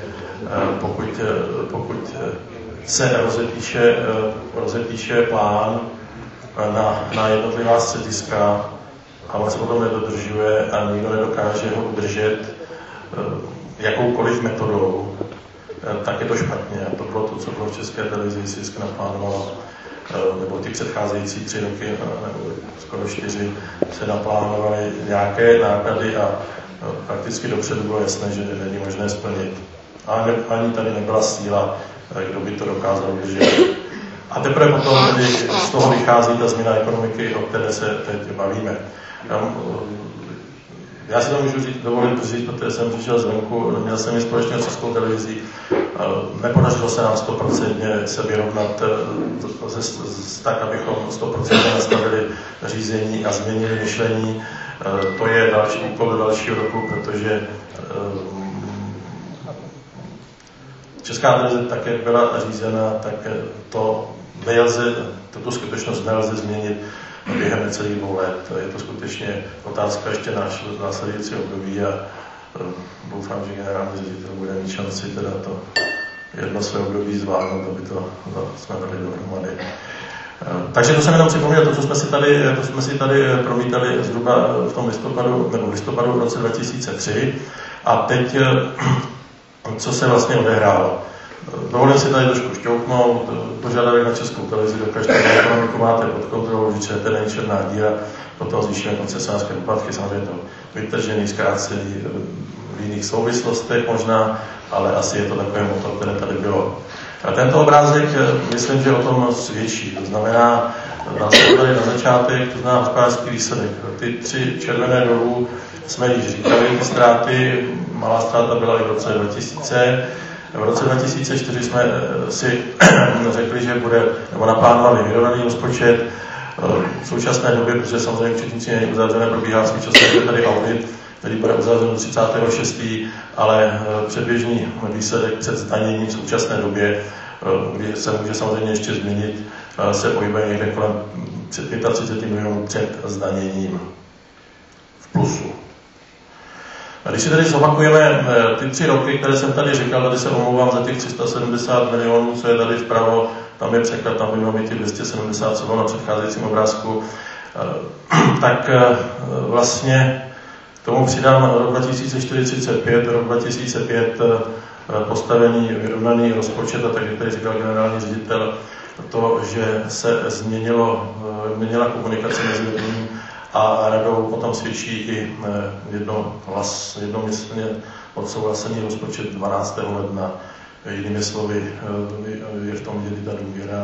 Speaker 7: pokud se rozepíše plán na jednotlivá střediska a on se potom nedodržuje a nikdo nedokáže ho udržet jakoukoliv metodou, tak je to špatně. A to bylo to, co bylo v České televizi, si naplánovalo, nebo ty předcházející 3 roky, nebo skoro 4, se naplánovaly nějaké náklady a prakticky dopředu bylo jasné, že není možné splnit. A ani tady nebyla síla, kdo by to dokázal udržet. A teprve potom tedy z toho vychází ta změna ekonomiky, o které se teď bavíme. Já si to můžu dovolit říct, protože jsem přišel zvenku, měl jsem i společně s Českou televizí. Nepodařilo se nám 100% se vyrovnat tak, abychom 100% nastavili řízení a změnili myšlení. To je další úkol do dalšího roku, protože Česká televize tak, jak byla řízena, tak tuto skutečnost nelze změnit během necelých 2 let. Je to skutečně otázka ještě náš následující období a doufám, že generální ředitel bude mít šanci teda to jedno své období zvládnout, aby to jsme dali dohromady. Takže to jsem jenom připomněl, to, co jsme si tady promítali zhruba v tom listopadu v roce 2003. A teď, co se vlastně odehrálo. Dovolím si tady trošku šťouchnout, požadavek na Českou televizi, dokažte, že ekonomiku máte pod kontrolou, že ČT není černá díra, potom zvýšíme koncesionářské poplatky, samozřejmě to vytržený, zkrácený v jiných souvislostech možná, ale asi je to takové moto, které tady bylo. A tento obrázek, myslím, že o tom svědčí. To znamená, dá se tady na začátek, to znamená hospodářský výsledek. Ty 3 červené dolů jsme již říkali, ty ztráty, malá ztráta byla i v roce 2000. V roce 2004 jsme si řekli, že bude, nebo naplánovali vyrovnaný rozpočet. V současné době, protože samozřejmě účetnictví není uzavřené, probíhá současně tady audit, který bude uzavřen 36. ale předběžný výsledek před zdaněním v současné době, kdy se může samozřejmě ještě změnit, se pohybuje někde kolem 35 milionů před zdaněním v plusu. A když si tady zopakujeme ty 3 roky, které jsem tady říkal, tady se omlouvám za těch 370 milionů, co je tady vpravo, tam je překlad, tam by mělo být 270, co bylo na předcházejícím obrázku, tak vlastně k tomu přidám rok 2045, rok 2005 postavený vyrovnaný rozpočet, a tak jak tady říkal generální ředitel, to, že se změnila komunikace mezi vedením a radou, potom svědčí i jednomyslně odsouhlasený rozpočet 12. ledna. Jinými slovy, je v tom vidět ta důvěra,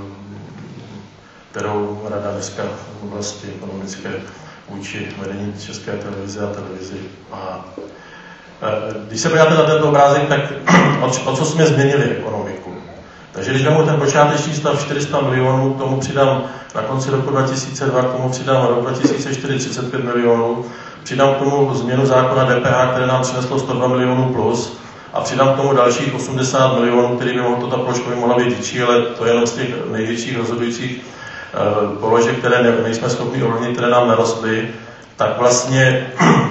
Speaker 7: kterou rada dneska v oblasti ekonomické vůči vedení České televize a televizi má. Když se podíváte na tento obrázek, tak o co jsme změnili ekonomiku? Takže když vezmu ten počáteční stav 400 milionů, k tomu přidám na konci roku 2002, k tomu přidám rok 2004 35 milionů, přidám k tomu změnu zákona DPH, které nám přineslo 102 milionů plus, a přidám k tomu dalších 80 milionů, který by mohlo, ta položka by mohla být větší, ale to je jenom z těch největších rozhodujících položek, které nejsme schopni ovlivnit, které nám narostly, tak vlastně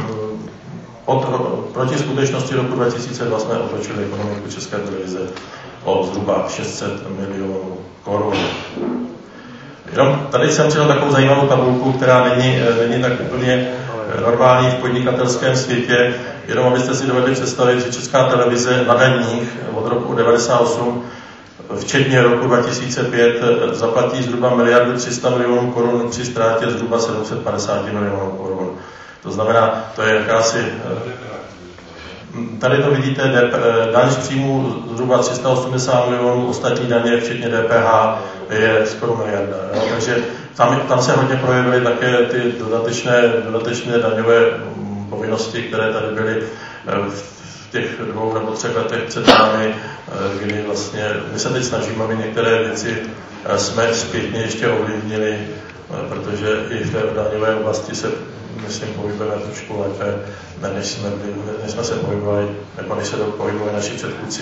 Speaker 7: proti skutečnosti roku 2002 jsme otočili ekonomiku České televize o zhruba 600 milionů korun. Jenom tady jsem přidal takovou zajímavou tabulku, která není tak úplně normální v podnikatelském světě, jenom abyste si dovedli představit, že Česká televize na daních od roku 1998, včetně roku 2005, zaplatí zhruba 1 300 milionů korun při ztrátě zhruba 750 milionů korun. To znamená, to je jakási... Tady to vidíte, daň z příjmu zhruba 380 milionů, ostatní daně, včetně DPH, je skoro miliarda. Jo? Takže tam se hodně projevily také ty dodatečné daňové povinnosti, které tady byly v těch 2 nebo 3 letech před námi, kdy vlastně my se teď snažíme, aby některé věci jsme zpětně ještě ovlivnili, protože i v té daňové oblasti se, myslím, pohybujeme trošku lépe, než jsme se pohybovali, nebo než se pohybovali naši předchůdci.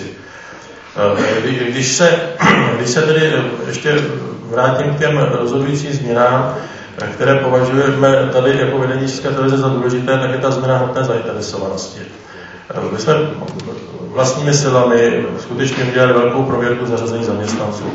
Speaker 7: Když se tedy ještě vrátím k těm rozhodujícím změnám, které považujeme tady jako vedení České televize za důležité, tak je ta změna hmotné zainteresovanosti. My jsme vlastními silami skutečně udělali velkou prověrku zařazení zaměstnanců.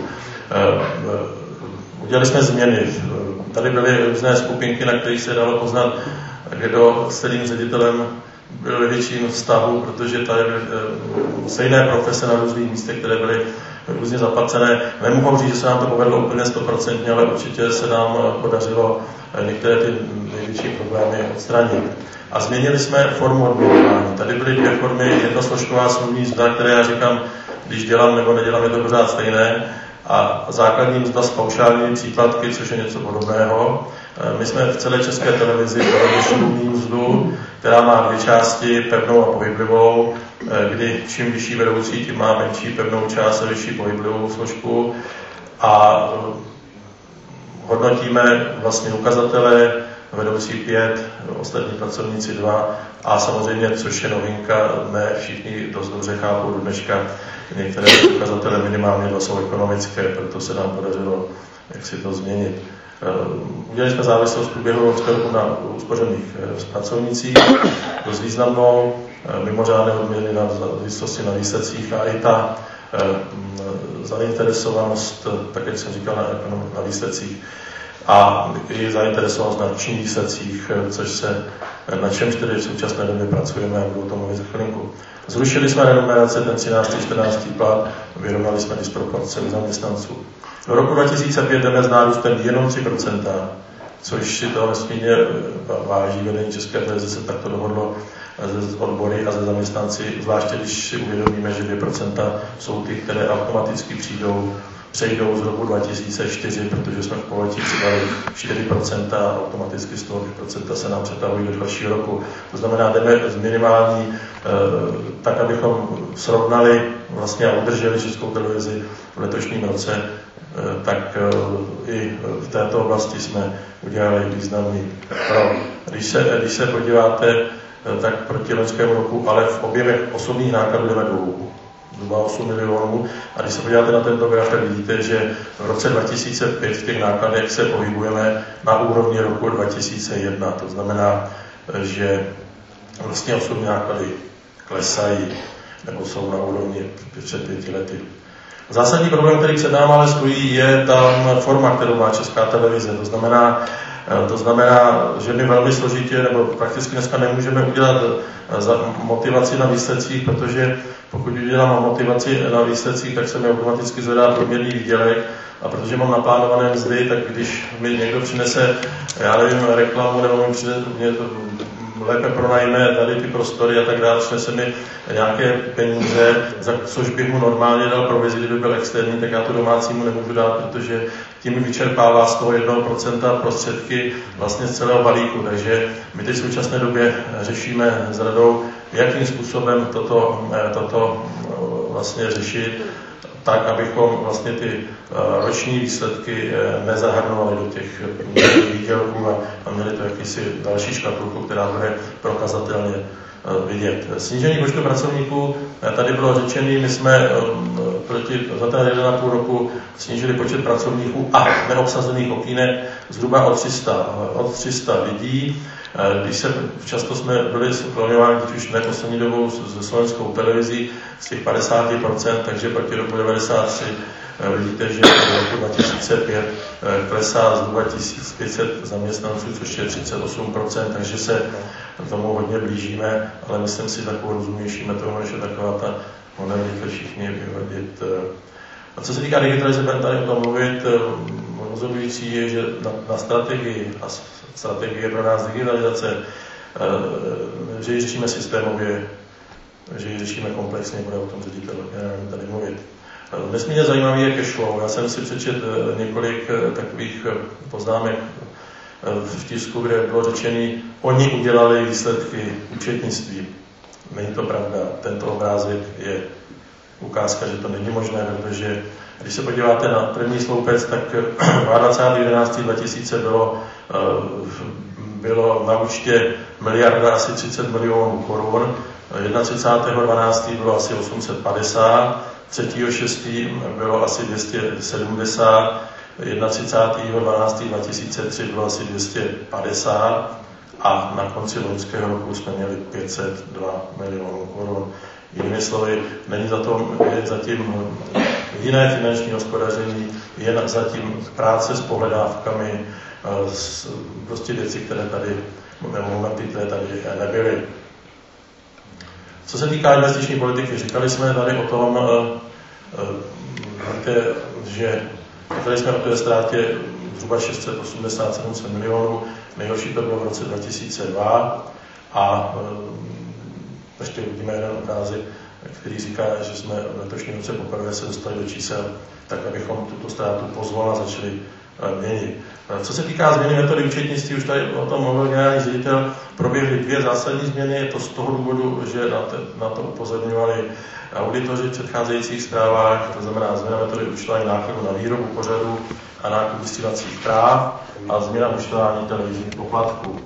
Speaker 7: Udělali jsme změny. Tady byly různé skupinky, na kterých se dalo poznat, kdo s kterým ředitelem byl ve větším vztahu, protože tady byly stejné profese na různých místech, které byly různě zaplacené. Nemohu říct, že se nám to povedlo úplně 100%, ale určitě se nám podařilo některé ty největší problémy odstranit. A změnili jsme formu odměňování. Tady byly 2 formy, jednosložková smluvní mzda, které já říkám, když dělám nebo nedělám, je to pořád stejné, a základní mzda s paušálními příplatky, což je něco podobného. My jsme v celé České televizi provedli smluvní mzdu, která má 2 části, pevnou a pohyblivou, kdy čím vyšší vedoucí, tím má menší pevnou část a vyšší pohyblivou složku. A hodnotíme vlastně ukazatele, vedoucí 5, ostatní pracovníci 2 a samozřejmě, což je novinka, ne všichni dost dobře chápou do dneška, některé ukazatele minimálně 2 jsou ekonomické, proto se nám podařilo jak si to změnit. Udělali jsme závislost průběhu roku na uspořených pracovnících, dost významnou, mimořádné odměny na závislosti na výsledcích a i ta zainteresovanost, tak jak jsem říkal, na výsledcích a i zainteresovanost na ročních výsledcích, na čemž tedy v současné době pracujeme a budu to mluvit za chvilinku. Zrušili jsme renumerace, ten 13. 14. plat, vyrovnali jsme disproporce u zaměstnanců. Do roku 2005 jdeme s nárůstem jenom 3%, což si to nesmírně váží. Vedení České televize se takto dohodlo z odbory a ze zaměstnanci, zvláště když si uvědomíme, že 2% jsou ty, které automaticky přejdou z roku 2004, protože jsme v pololetí přidali 4% a automaticky z toho 2% se nám přetahují do dalšího roku. To znamená, jdeme z minimální, tak abychom srovnali vlastně a udrželi Českou televizi v letošním roce, tak i v této oblasti jsme udělali významný krok. Když se podíváte, tak proti loňskému roku, ale v objemech osobních nákladů jdeme dolů. Zhruba 8 milionů. A když se podíváte na tento graf, tak vidíte, že v roce 2005 v těch nákladech se pohybujeme na úrovni roku 2001. To znamená, že vlastně osobní náklady klesají nebo jsou na úrovni před 5 lety. Zásadní problém, který před námi ale stojí, je ta forma, kterou má Česká televize. To znamená, že my velmi složitě, nebo prakticky dneska nemůžeme udělat motivaci na výsledcích, protože pokud udělám motivaci na výsledcích, tak se mi automaticky zvedá průměrný výdělek. A protože mám naplánované mzdy, tak když mi někdo přinese, já nevím, reklamu, nebo mi přinese lépe pronajme tady ty prostory a tak dále, přinese mi nějaké peníze, za což bych mu normálně dal provizi, kdyby byl externí, tak já to domácímu nemůžu dát, protože tím vyčerpává z toho 1% prostředky vlastně z celého balíku. Takže my teď v současné době řešíme s radou, jakým způsobem toto vlastně řešit, tak, abychom vlastně ty roční výsledky nezahrnovali do těch výdělků a měli to jakýsi další škatulku, která bude prokazatelně vidět. Snížení počtu pracovníků, tady bylo řečené, my jsme za ten 1,5 roku snížili počet pracovníků a neobsazených okýnek zhruba o 300 lidí. Často jsme byli skloňováni, když už ne poslední dobou se Slovenskou televizí z těch 50%, takže proti roku 1993 vidíte, že v roku 2005 klesá zhruba 1500 zaměstnanců, což je 38%, takže se tomu hodně blížíme, ale myslím si takovou rozumnější metodu, než je taková ta moderní všichni vyhodit. A co se týká digitalizace, budeme tady o tom mluvit, rozhodující je, že na strategii, a strategie je pro nás digitalizace, že ji řešíme systémově, že ji řešíme komplexně, bude o tom ředitel tady mluvit. Nesmírně zajímavý je cash flow. Já jsem si přečetl několik takových poznámek v tisku, kde bylo řečené, oni udělali výsledky účetnictví. Není to pravda. Tento obrázek je ukázka, že to není možné, protože když se podíváte na první sloupec, tak 22.11.2000 bylo na účtě miliarda asi 30 milionů korun, 31.12. bylo asi 850, 3.6. bylo asi 270, 31.12.2003 bylo asi 250 a na konci loňského roku jsme měli 502 milionů korun. Jinými slovy, není zatím jiné finanční hospodaření, je zatím práce s pohledávkami, prostě věci, které tady, momenty, které tady nebyly. Co se týká investiční politiky, říkali jsme tady o tom, že tady jsme o té ztrátě zhruba 680-700 milionů, nejhorší to bylo v roce 2002 a ještě uvidíme jeden obrázek, který říká, že jsme v letošním roce poprvé se dostali do čísel, tak abychom tuto ztrátu pozvolna začali měnit. Co se týká změny metody účetnictví, už tady o tom mluvil generální ředitel, proběhly 2 zásadní změny, je to z toho důvodu, že na to upozorňovali auditoři v předcházejících zprávách, to znamená změna metody účtování nákladů na výrobu pořadů a nákup vysílacích práv a změna účtování televizních poplatků.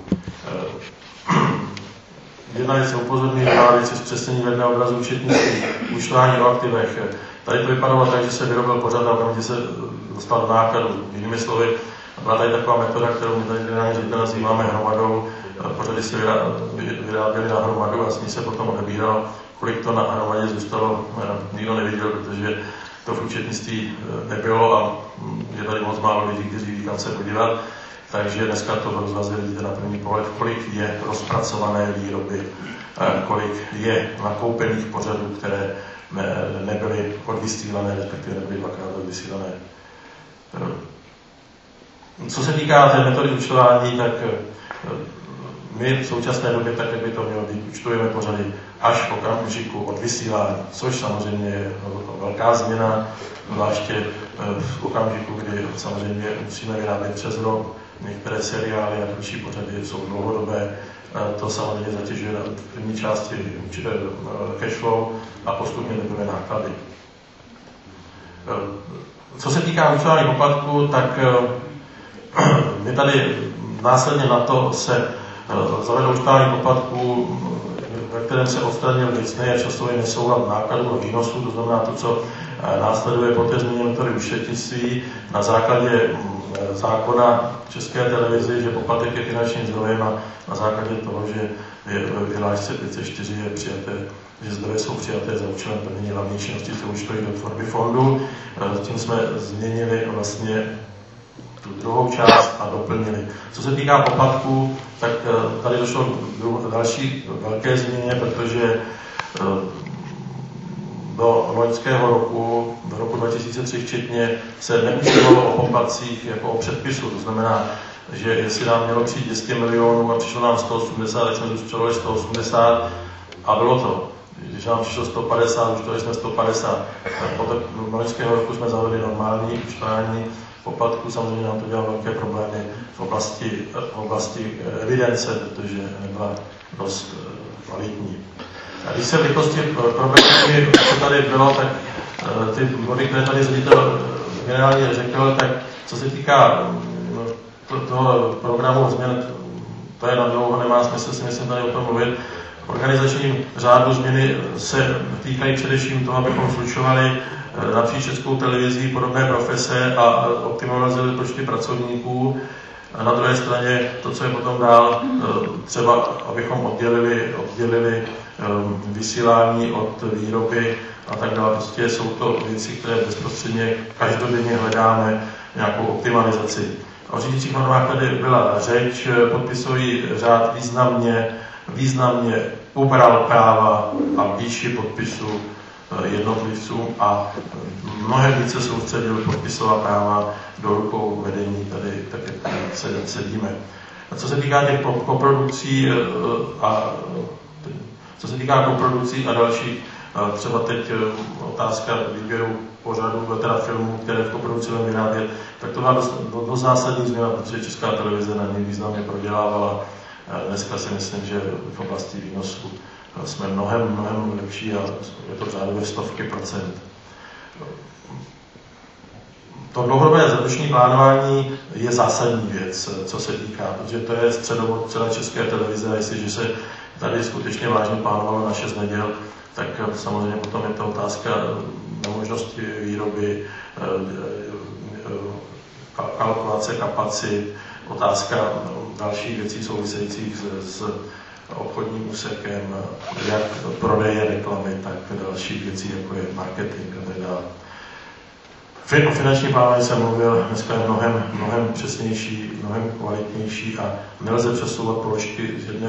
Speaker 7: Jedna věc se upozorňuje, druhá věc je zpřesnění vedného obrazu účetnictví, účtování o aktivech. Tady to vypadalo tak, že se vyrobil pořad a okamžitě se dostal do nákladu. Jinými slovy, byla tady taková metoda, kterou my tady generální ředitel nazýváme hromadou. Pořady se vyráběly na hromadu a s ní se potom odebíralo. Kolik to na hromadě zůstalo, nikdo nevěděl, protože to v účetnictví nebylo a je tady moc málo lidí, kteří ví, kam se podívat. Takže dneska to v rozvaze vidíte na první pohled, kolik je rozpracované výroby, kolik je nakoupených pořadů, které nebyly odvysílané, respektive nebyly dvakrát odvysílané. Co se týká té metody účtování, tak my v současné době, tak jak by to mělo být, účtujeme pořady až v okamžiku od vysílání, což samozřejmě je velká změna, zvláště v okamžiku, kdy samozřejmě musíme vyrábět přes rok. Některé seriály a další pořady jsou dlouhodobé, to samozřejmě zatěžuje na první části cash flow a postupně nebude náklady. Co se týká účtování poplatků, tak my tady následně na to se zavedlo účtování poplatků, ve kterém se odstranil věcný a časový nesoulad nákladů a výnosů, to znamená to, co následuje po té změně metody účetnictví na základě zákona České televizi, že poplatek je finančním zdrojem a na základě toho, že v vyhlášce 504 je přijaté, že zdroje jsou přijaté za účelem plnění hlavní činnosti, se účtují do tvorby fondu. Tím jsme změnili vlastně tu druhou část a doplnili. Co se týká poplatků, tak tady došlo k další velké změně, protože do loňského roku, do roku 2003 včetně, se neúčtovalo o poplatcích jako o předpisu. To znamená, že jestli nám mělo přijít 200 milionů a přišlo nám 180, tak jsme zúčtovali 180 a bylo to. Když nám přišlo 150, účtovali jsme 150. Potom do loňského roku jsme zavedli normální účtování poplatků, samozřejmě nám to dělalo velké problémy v oblasti evidence, protože nebyla dost kvalitní. A když se v rychlosti problémy, co tady bylo, tak ty body, které tady ředitel generálně řekl, tak co se týká toho programu změn, to je na dlouho, nemá smysl si myslím tady o tom mluvit. Organizačním řádu změny se týkají především toho, abychom slučovali napříč Českou televizí podobné profese a optimalizovali počty pracovníků. A na druhé straně to, co je potom dál, třeba abychom oddělili vysílání od výroby a tak dále. Prostě jsou to věci, které bezprostředně každodenně hledáme nějakou optimalizaci. O řídících normách tady byla řeč, podpisový řád významně ubral práva a výši podpisu jednotlivcům a mnohem více soustředil podpisová práva do rukou vedení tady, tak jak sedíme. A co se týká těch koprodukcí a další, třeba teď otázka výběru pořadů, teda filmů, které v koprodukci budeme vyrábět, tak to má dost zásadní změna, protože Česká televize na ní významně prodělávala. Dneska si myslím, že v oblasti výnosu jsme mnohem lepší a je to řádově stovky procent. To dlouhodobé zadlužní plánování je zásadní věc, co se týká, protože to je středobod celé České televize a jestliže se tady skutečně vážně plánovalo na 6 neděl, tak samozřejmě potom je to otázka nemožnosti výroby, kalkulace kapacit, otázka dalších věcí souvisejících s obchodním úsekem, jak prodeje reklamy, tak dalších věcí, jako je marketing a tak dále. O finanční plánování jsem mluvil, dneska je mnohem přesnější, mnohem kvalitnější a nelze přesouvat položky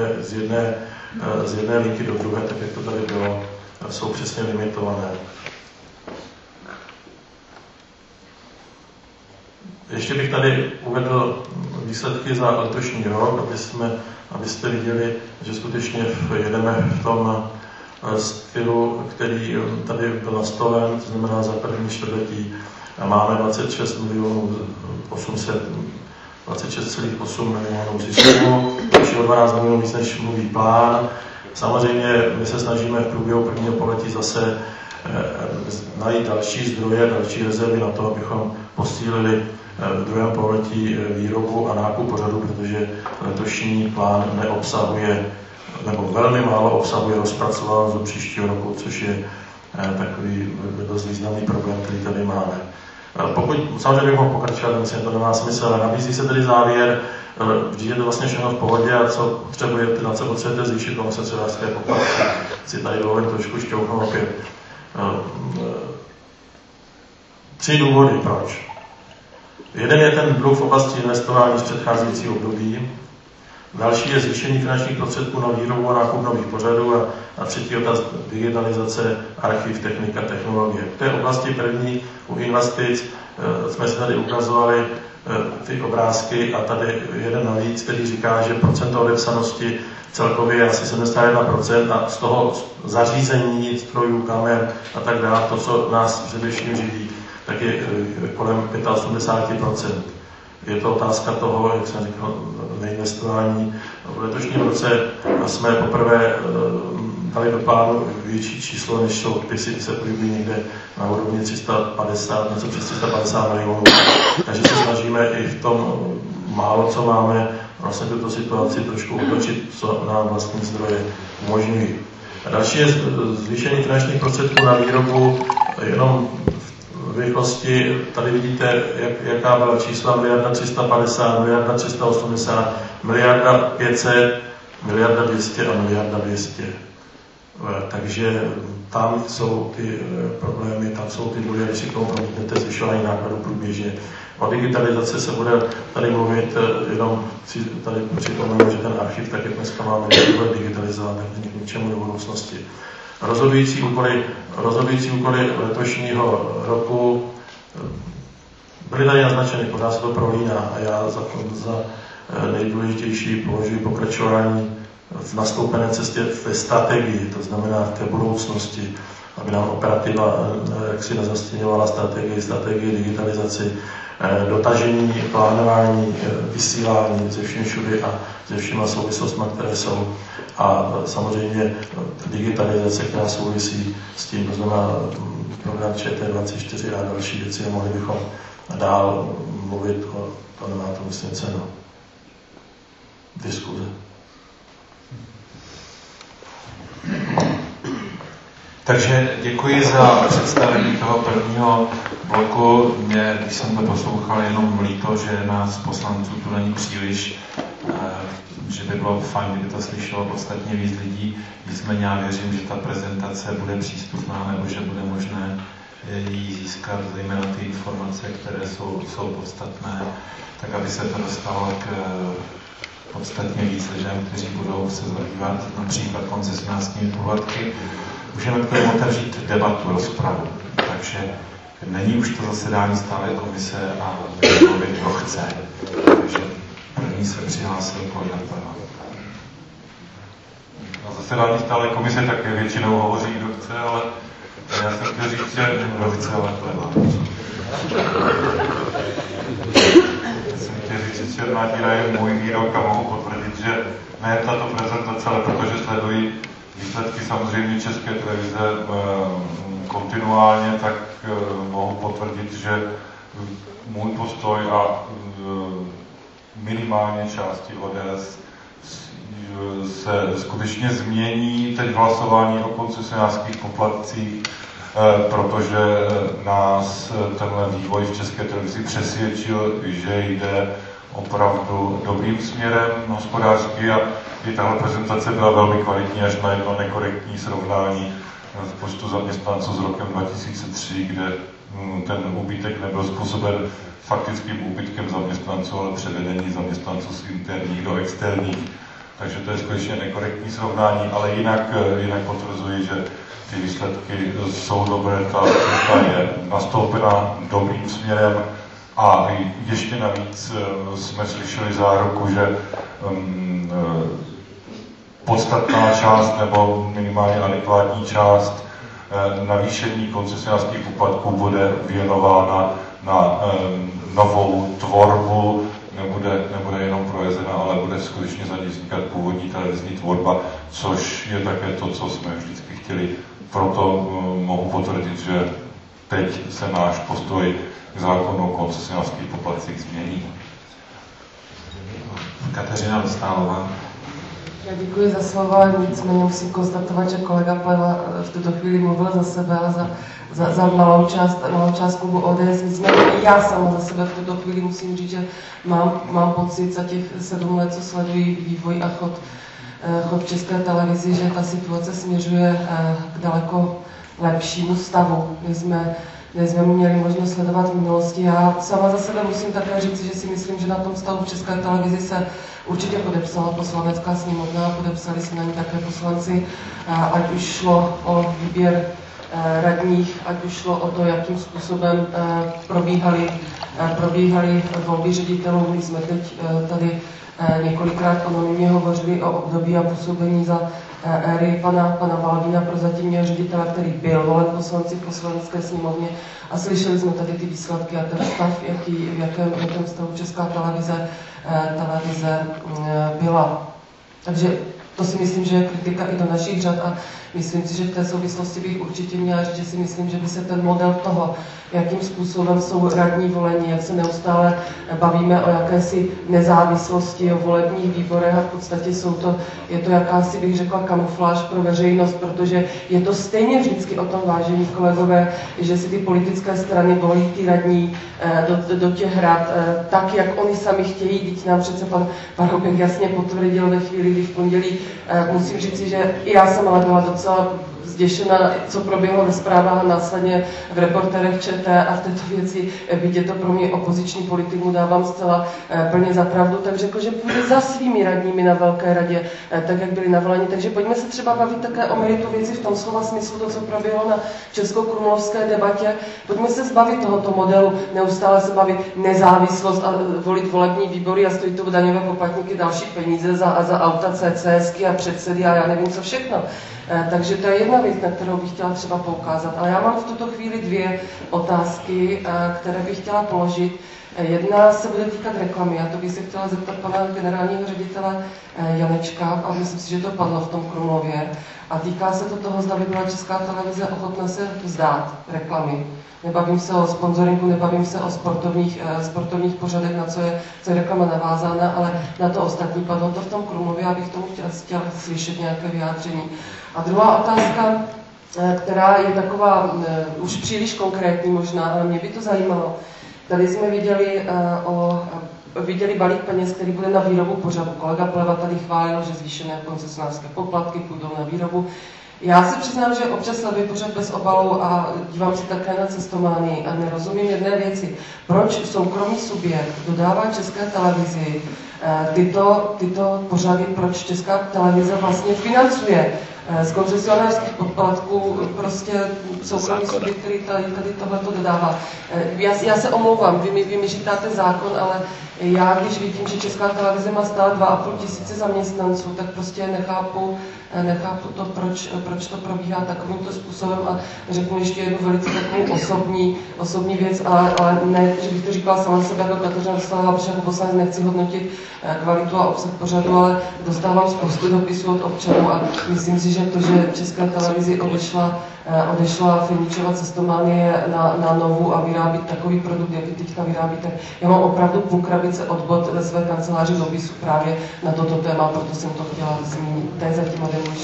Speaker 7: z jedné linky do druhé, tak jak to tady bylo, jsou přesně limitované. Ještě bych tady uvedl výsledky za letošní rok, abyste viděli, že skutečně jedeme v tom stylu, který tady byl nastolen, to znamená za první čtvrtletí máme 26,8 milionů zisku, což je o 12 milionů víc, než mluví plán. Samozřejmě my se snažíme v průběhu prvního pololetí zase najít další zdroje, další rezervy na to, abychom posílili v druhém pololetí výrobu a nákup pořadu, protože letošní plán neobsahuje, nebo velmi málo obsahuje rozpracovanost do příštího roku, což je takový dost významný problém, který tady máme. Pokud samozřejmě bych mohl pokračovat, myslím, to nemá smysl, ale nabízí se tedy závěr, vždyť je to vlastně všechno v pohodě a co potřebujete, na co potřebujete zvýšit koncesionářské poplatky. Si tady dovolím trošku šťouchnout opět. 3 důvody, proč. Jeden je ten dluh v oblasti investování z předcházejícího období, další je zvýšení finančních prostředků na výrobu a nákup nových pořadů a třetí otázka digitalizace, archiv, technika, technologie. V té oblasti první u investic jsme si tady ukazovali ty obrázky a tady jeden navíc, který říká, že procento odepsanosti celkově je asi 71% a z toho zařízení, strojů, kamer a tak dále, to, co nás především živí, tak je kolem 85%. Je to otázka toho, jak jsem říkal, neinvestování. V letošním roce jsme poprvé dali do plánu větší číslo, než jsou odpisy, ty se pohybují někde na úrovni 350, něco přes 350 milionů. Takže se snažíme i v tom málo, co máme, vlastně tuto situaci trošku otočit, co nám vlastní zdroje umožňují. A další je zvýšení finančních prostředků na výrobu, jenom v rychlosti. Tady vidíte, jaká byla čísla, 1 350, 1 380, 1 500, 200 a 200. Takže tam jsou ty problémy, tam jsou ty body, když si k tomu promítnete zvyšování nákladů průběžně. O digitalizaci se bude tady mluvit, jenom si tady připomenu, že ten archiv, tak jak dneska máme, bude digitalizovat, tak k ničemu do budoucnosti. Rozhodující úkoly letošního roku byly tady naznačeny, pořád se to prolíná a já za nejdůležitější považuji pokračování v nastoupené cestě ve strategii, to znamená v té budoucnosti. aby nám operativa jaksi nezastěňovala strategii digitalizaci, dotažení, plánování, vysílání ze všem všudy a se všema souvislostmi, které jsou. A samozřejmě digitalizace, která souvisí s tím, to znamená program ČT24 a další věci, mohli bychom dál mluvit, to nemá to myslím cenu. Diskuze.
Speaker 1: Takže děkuji za představení toho prvního bloku. Mě, když jsem to poslouchal, jenom líto, že nás poslanců tu není příliš, že by bylo fajn, kdyby to slyšelo podstatně víc lidí. Nicméně já věřím, že ta prezentace bude přístupná, nebo že bude možné jí získat, zejména ty informace, které jsou podstatné, tak aby se to dostalo k podstatně víc lidem, kteří budou se zabývat například koncesionářskými poplatky. Můžeme k tomu otevřít debatu, rozpravu. Takže není už to zasedání stálé komise a mluvit, kdo chce. Takže první se přihlásil kolega Pleva. Na zasedání stálé komise také většinou hovoří, kdo chce, ale já jsem chtěl říct, že kdo chce, ale Pleva. Já jsem chtěl říct, že Černá díra je můj výrok a mohu potvrdit, že ne tato prezentace, ale protože sleduji výsledky samozřejmě České televize kontinuálně, tak mohu potvrdit, že můj postoj a minimálně části ODS se skutečně změní teď v hlasování o koncesionářských poplatcích, protože nás tenhle vývoj v České televizi přesvědčil, že jde opravdu dobrým směrem hospodářsky a i tahle prezentace byla velmi kvalitní až na jedno nekorektní srovnání v počtu zaměstnanců s rokem 2003, kde ten úbytek nebyl způsoben faktickým úbytkem zaměstnanců, ale převedení zaměstnanců z interních do externích. Takže to je skutečně nekorektní srovnání, ale jinak potvrzuji, že ty výsledky jsou dobré, ta je nastoupena dobrým směrem a ještě navíc jsme slyšeli záruku, že podstatná část nebo minimálně adekvátní část navýšení koncesionářských poplatků bude věnována na novou tvorbu, nebude jenom projezena, ale bude skutečně za ní vznikat původní televizní tvorba, což je také to, co jsme vždycky chtěli. Proto mohu potvrdit, že teď se náš postoj k zákonu o koncesionářských poplatcích změní. Kateřina Dostálová.
Speaker 3: Já děkuji za slovo, nicméně musím konstatovat, že kolega Pleva v tuto chvíli mluvil za sebe a za malou část klubu ODS. Nicméně já sama za sebe v tuto chvíli musím říct, že mám pocit za těch 7 let, co sledují vývoj a chod v České televizi, že ta situace směřuje k daleko lepšímu stavu, než jsme měli možnost sledovat v minulosti. Já sama za sebe musím také říct, že si myslím, že na tom stavu v České televizi se určitě podepsala Poslanecká sněmovna a podepsali se na ní také poslanci, ať už šlo o výběr radních, ať už šlo o to, jakým způsobem probíhaly volby ředitelů. My jsme teď tady několikrát anonymně hovořili o období a působení za éry pana Valadina, prozatímního ředitele, který byl volen poslanci v Poslanecké sněmovně, a slyšeli jsme tady ty výsledky a ten stav, v jakém stavu Česká televize byla. Takže to si myslím, že je kritika i do našich řad a myslím si, že v té souvislosti bych určitě měla říct, že si myslím, že by se ten model toho, jakým způsobem jsou radní volení, jak se neustále bavíme o jakési nezávislosti, o volebních výborech a v podstatě je to jakási, bych řekla, kamufláž pro veřejnost, protože je to stejně vždycky o tom, vážení kolegové, že si ty politické strany volí ty radní do těch rad tak, jak oni sami chtějí. Teď nám přece pan Paroubek jasně potvrdil ve chvíli, kdy v pondělí musím říci, že i já jsem ale byla docela zděšena, co proběhlo ve zprávách a následně v Reportérech ČT a v této věci, byť je to pro mě opoziční politik, mu dávám zcela plně za pravdu, tak řekl, že půjde za svými radními na Velké radě, tak jak byli navoleni. Takže pojďme se třeba bavit také o meritu věci v tom slova smyslu, to, co proběhlo na česko-krumlovské debatě. Pojďme se zbavit tohoto modelu, neustále se bavit nezávislost a volit volební výbory a stojí to daňové poplatníky další peníze za auta CCS a předsedy a já nevím co všechno. Takže to je jedna věc, na kterou bych chtěla třeba poukázat. Ale já mám v tuto chvíli dvě otázky, které bych chtěla položit. Jedna se bude týkat reklamy. Já to bych se chtěla zeptat pana generálního ředitele Janečka, a myslím si, že to padlo v tom Krumlově. A týká se to toho, zda by byla Česká televize ochotná se vzdát reklamy. Nebavím se o sponzoringu, nebavím se o sportovních pořadech, na co je reklama navázána, ale na to ostatní. Padlo to v tom Krumlově, abych tomu chtěla slyšet nějaké vyjádření. A druhá otázka, která je taková už příliš konkrétní možná, ale mě by to zajímalo. Tady jsme viděli balík peněz, který bude na výrobu pořadu. Kolega Pleva tady chválil, že zvýšené koncesionářské poplatky půjdou na výrobu. Já se přiznám, že občas sleduji pořad bez obalu a dívám se také na Cestomány a nerozumím jedné věci. Proč soukromý subjekt dodává České televizi tyto pořady, proč Česká televize vlastně financuje z koncesionářských poplatků prostě soukromý subjekt, který tady tohleto dodává. Já se omlouvám, vy mi říkáte zákon, ale já, když vidím, že Česká televize má stále 2 500 zaměstnanců, tak prostě nechápu to, proč to probíhá takovýmto způsobem a řeknu ještě jednu velice takovou osobní věc, ale ne, že bych to říkala sama sebe jako Kateřina Dostálová, protože jako poslanec nechci hodnotit kvalitu a obsah pořadu, ale dostávám spoustu dopisů od občanů a myslím si, že to, že České televizi odešla Finičova Cestománie na Novu a vyrábí takový produkt, jaký teďka vyrábíte. Já mám opravdu půl krabice od bot ve své kanceláři dopisu právě na toto téma, proto jsem to chtěla zmínit. To je zatím ode mě.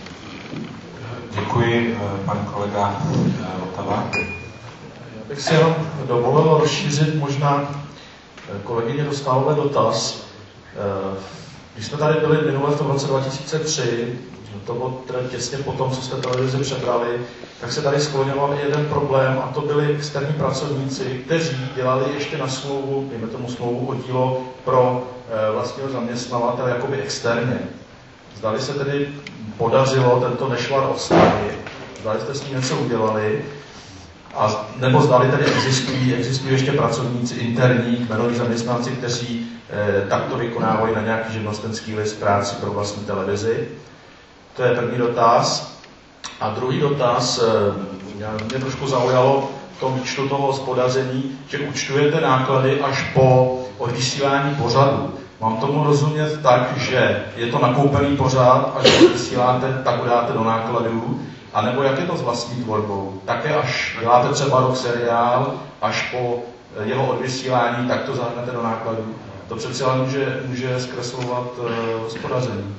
Speaker 1: Děkuji, pan kolega Votava.
Speaker 6: Já bych si jenom dovolil rozšířit možná kolegyně Dostálové dotaz. Když jsme tady byli minule v tom roce 2003, to bylo těsně po tom, co jste televizi přebrali, tak se tady skloňoval jeden problém a to byli externí pracovníci, kteří dělali ještě na smlouvu, dejme tomu smlouvu o dílo pro vlastního zaměstnavatele jakoby externě. Zdali se tedy podařilo tento nešvar odstranit, zdali jste s tím něco udělali, nebo zdali tedy existují ještě pracovníci interní, kmenoví zaměstnanci, kteří takto vykonávají na nějaký živnostenský list práci pro vlastní televizi. To je první dotaz. A druhý dotaz, mě trošku zaujalo v tom výčtu toho hospodaření, že účtujete náklady až po odvysílání pořadu. Mám tomu rozumět tak, že je to nakoupený pořad a že vysíláte, tak ho dáte do nákladů, anebo jak je to s vlastní tvorbou? Také až děláte třeba rok seriál, až po jeho odvysílání, tak to zahrnete do nákladů. To přece může zkreslovat hospodaření.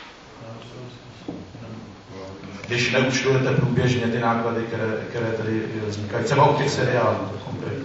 Speaker 6: Když neúčtujete průběžně ty náklady, které tady vznikají, třeba u těch seriálů konkrétně.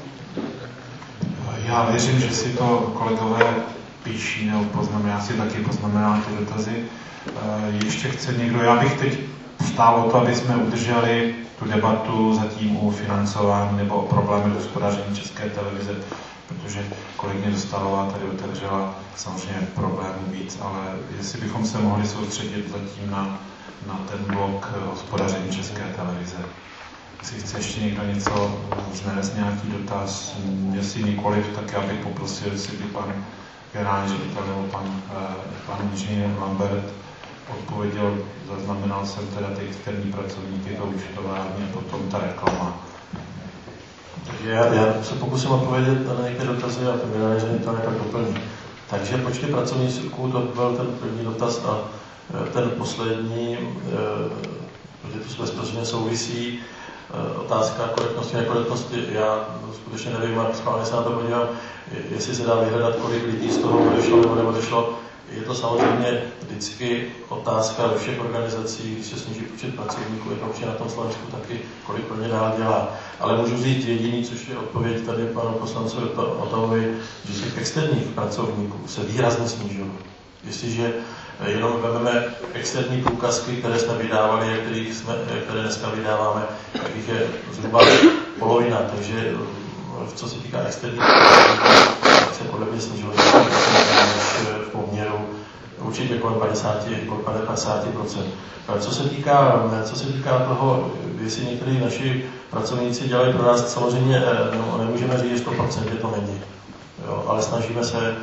Speaker 1: Já věřím, že si to kolegové píší nebo poznamená, já si taky poznamenám ty dotazy. Ještě chce někdo, já bych teď stál o to, aby jsme udrželi tu debatu zatím o financování nebo o problémech hospodaření České televize, protože kolegyně Dostálová tady otevřela samozřejmě problémů víc, ale jestli bychom se mohli soustředit zatím na ten blok hospodaření České televize. Jestli chce ještě někdo něco vznést, nějaký dotaz, jestli nikoliv, tak já bych poprosil, jestli by pan generální ředitel nebo pan inženýr Lambert odpověděl, zaznamenal jsem teda ty externí pracovníky, to účtování a potom ta reklama.
Speaker 7: Takže já se pokusím odpovědět na některé dotazy a ten generální ředitel nějak doplní. Takže počty pracovníků, to byl ten první dotaz a ten poslední, protože to bezprostředně souvisí, otázka korektnosti a nekorektnosti. Já skutečně nevím, a schválně se na to podívám, jestli se dá vyhledat, kolik lidí z toho odešlo nebo neodešlo. Je to samozřejmě vždycky otázka ve všech organizacích, když se sníží počet pracovníků, je to určitě na tom Slovensku taky, kolik pro ně dál dělá. Ale můžu říct jediný, což je odpověď tady panu poslancovi Otavovi, že těch externích pracovníků se výrazně snížilo. Jestliže jenom vezmeme externí průkazky, které jsme vydávali a které dneska vydáváme, tak jich je zhruba polovina. Takže co se týká externích průkazků, tak se podle mě snížilo než v poměru určitě kolem 50%. Co se týká toho, jestli někteří naši pracovníci dělají pro nás, samozřejmě nemůžeme říct, že 100% to není. Jo, ale snažíme se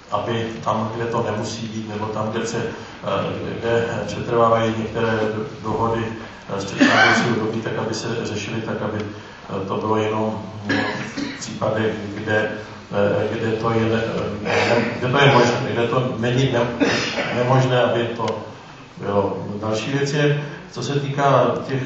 Speaker 7: aby tam, kde to nemusí být, nebo tam, kde přetrvávají některé dohody z předcházejícího období, tak aby se řešily tak, aby to bylo jenom v případech, kde to je možné, kde to není nemožné, aby to bylo. Další věc je, co se týká těch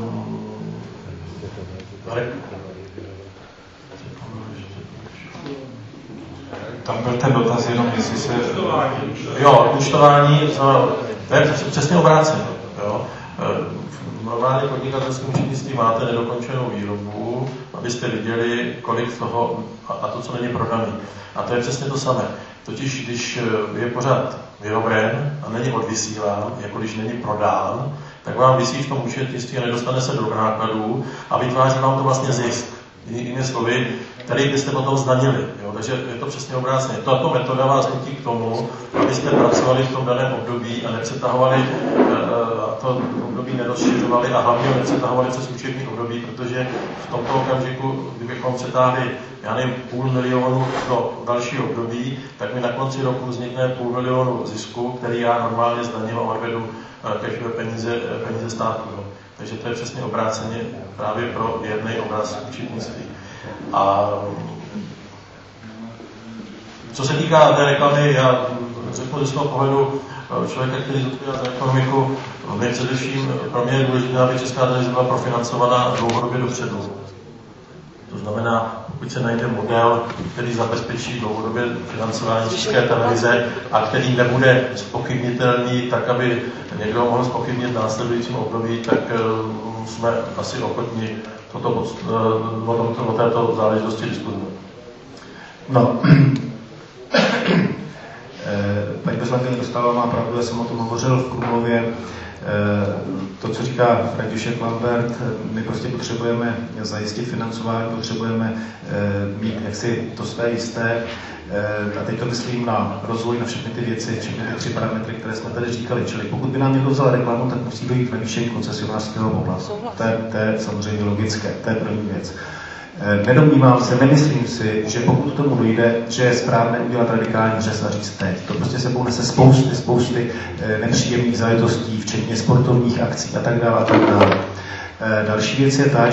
Speaker 1: tam byl ten dotaz jenom, jestli se...
Speaker 7: Jo, účtování, to je přesně obráceně. V normálně podnikatelském účetnictví máte nedokončenou výrobu, abyste viděli, kolik toho, a to, co není prodaný. A to je přesně to samé. Totiž, když je pořád vyroben a není odvysílán, jako když není prodán, tak vám visí v tom účetnictví a nedostane se do nákladů a vytváří vám to vlastně zisk. Jinými slovy, který byste potom zdanili. Jo? Takže je to přesně obráceně. Tato metoda vás nutí k tomu, abyste pracovali v tom daném období a nepřetahovali, a to období nerozšiřovali a hlavně nepřetahovali přes účetní období, protože v tomto okamžiku, kdybychom přetáhli, já nevím, 500 000 do dalšího období, tak mi na konci roku vznikne 500 000 zisku, který já normálně zdaním a odvedu peníze státu. Jo? Takže to je přesně obráceně právě pro věrný obraz účetnictví. A co se týká té reklamy, já řeknu ze svého pohledu člověka, který zodpovídá za ekonomiku, především pro mě je důležité, aby Česká televize byla profinancovaná dlouhodobě dopředu. To znamená, pokud se najde model, který zabezpečí dlouhodobě financování České televize a který nebude zpochybnitelný tak, aby někdo mohl zpochybnit v následujícím období, tak jsme asi ochotni o této záležitosti diskutovat.
Speaker 2: No, paní poslankyně Dostálová má pravdu, já jsem o tom hovořil v Krumlově. To, co říká František Lambert, my prostě potřebujeme zajistit financování, potřebujeme mít jaksi to své jisté. A teď to myslím na rozvoj, na všechny ty věci, všechny ty 3 parametry, které jsme tady říkali. Čili pokud by nám někdo vzal reklamu, tak musí dojít navýšení koncesionářského poplatku. To je samozřejmě logické, to je první věc. Nedomnívám se, nemyslím si, že pokud tomu dojde, že je správné udělat radikální řez a říct teď. To prostě sebou nese spousty nepříjemných záležitostí, včetně sportovních akcí a tak dále. Další věc je ta,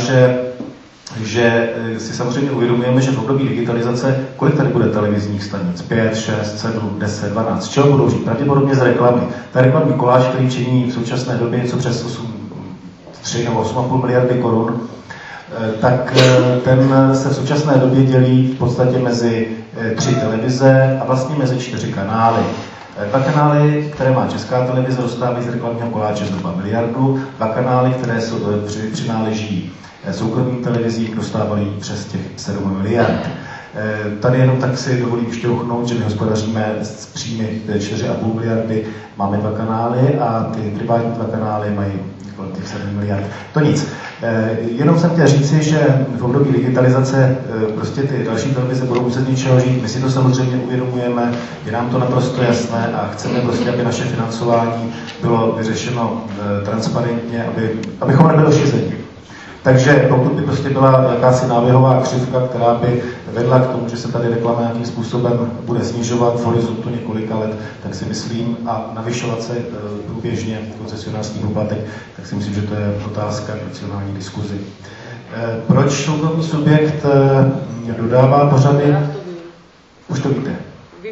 Speaker 2: že si samozřejmě uvědomujeme, že v období digitalizace, kolik tady bude televizních stanic? 5, 6, 7, 10, 12. Z čeho budou žít? Pravděpodobně z reklamy. Ta reklamní koláž, který činí v současné době něco přes 3 nebo 8,5 miliardy korun, tak ten se v současné době dělí v podstatě mezi 3 televize a vlastně mezi 4 kanály. 2 kanály, které má Česká televize, dostávají z reklamního koláče zhruba 1 miliardu, 2 kanály, které přináleží soukromým televizím, dostávají přes těch 7 miliard. Tady jenom tak si dovolím šťouchnout, že my hospodaříme s příjmy 4,5 miliardy, máme 2 kanály a ty privátní 2 kanály mají kolem těch 7 miliard. To nic. Jenom jsem chtěl říci, že v období digitalizace prostě ty další televize budou muset něčeho žít. My si to samozřejmě uvědomujeme, je nám to naprosto jasné a chceme prostě, aby naše financování bylo vyřešeno transparentně, abychom nebyli ošizeni. Takže pokud by prostě byla jakási náběhová křivka, která by vedla k tomu, že se tady reklama nějakým způsobem bude snižovat v horizontu několika let, tak si myslím, a navyšovat se průběžně koncesionářský poplatek, tak si myslím, že to je otázka k racionální diskuzi. Proč soukromý subjekt dodává pořady? Už to víte.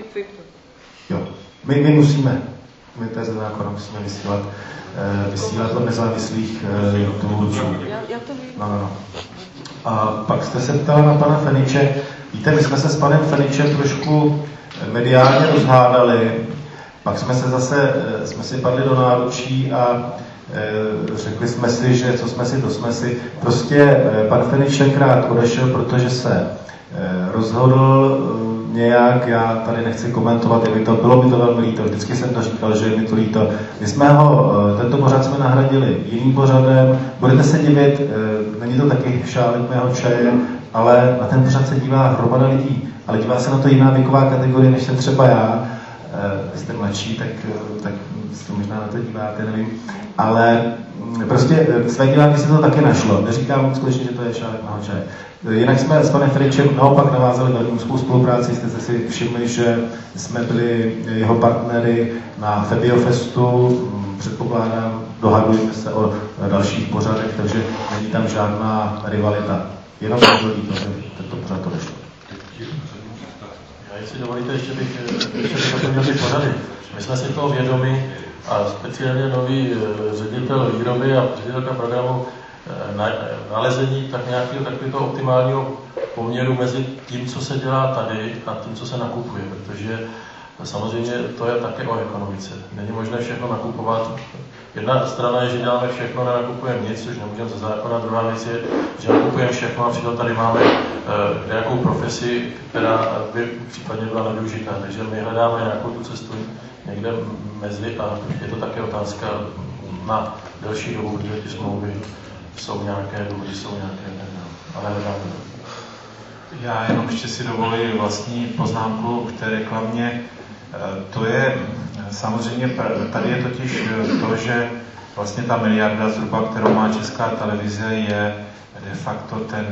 Speaker 2: Jo. My musíme, my to je zákona, musíme vysílat od nezávislých tvůrců. No. A pak jste se ptala na pana Feniče. Víte, my jsme se s panem Feničem trošku mediálně rozhádali, pak jsme si padli do náručí a řekli jsme si, že co jsme si, to jsme si. Prostě pan Fenič tenkrát odešel, protože se rozhodl nějak, já tady nechci komentovat, bylo by to velmi líto, vždycky jsem to říkal, že je mi to líto. My jsme tento pořad jsme nahradili jiným pořadem, budete se divit, není to taky šálek mého čaje, ale na ten pořad se dívá hromada lidí, ale dívá se na to jiná věková kategorie, než jsem třeba já. jste mladší, tak se možná na to díváte, nevím. Ale prostě své diváky se to taky našlo. Neříkám skutečně, že to je šálek na hoče. Jinak jsme s panem Fričem naopak navázali velmi úzkou spolupráci. Jste si všimli, že jsme byli jeho partnery na Febiofestu. Předpokládám, dohadujeme se o dalších pořadech, takže není tam žádná rivalita. Jenom to líto, že tento pořad to nešlo.
Speaker 7: Já jestli dovolíte, ještě bych doplnil ty pořady. My jsme si toho vědomi a speciálně nový ředitel výroby a ředitelka programu nalezení tak nějakého takového optimálního poměru mezi tím, co se dělá tady a tím, co se nakupuje, protože samozřejmě to je také o ekonomice. Není možné všechno nakupovat. Jedna strana je, že děláme všechno, nenakupujeme nic, což nemůžeme ze zákona. Druhá věc je, že nakupujeme všechno a přitom tady máme nějakou profesi, která by případně byla nevyužitá. Takže my hledáme nějakou tu cestu někde mezi a je to také otázka na delší dobu, protože ty smlouvy jsou nějaké důvody, jsou nějaké, ale hledáme.
Speaker 1: Já jenom ještě si dovolím vlastní poznámku k té reklamě. To je samozřejmě, tady je totiž to, že vlastně ta miliarda zhruba, kterou má Česká televize, je de facto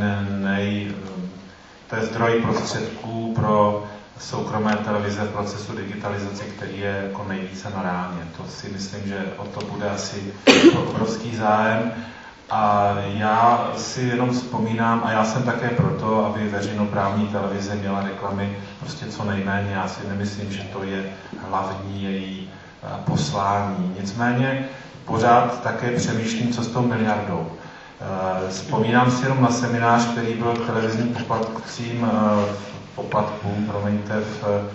Speaker 1: to je zdroj prostředků pro soukromé televize v procesu digitalizace, který je jako nejvíce na ráně. To si myslím, že o to bude asi obrovský zájem. A já si jenom vzpomínám, a já jsem také proto, aby veřejnoprávní televize měla reklamy prostě co nejméně. Já si nemyslím, že to je hlavní její poslání. Nicméně pořád také přemýšlím, co s tou miliardou. Vzpomínám si jenom na seminář, který byl k televizním poplatkům, v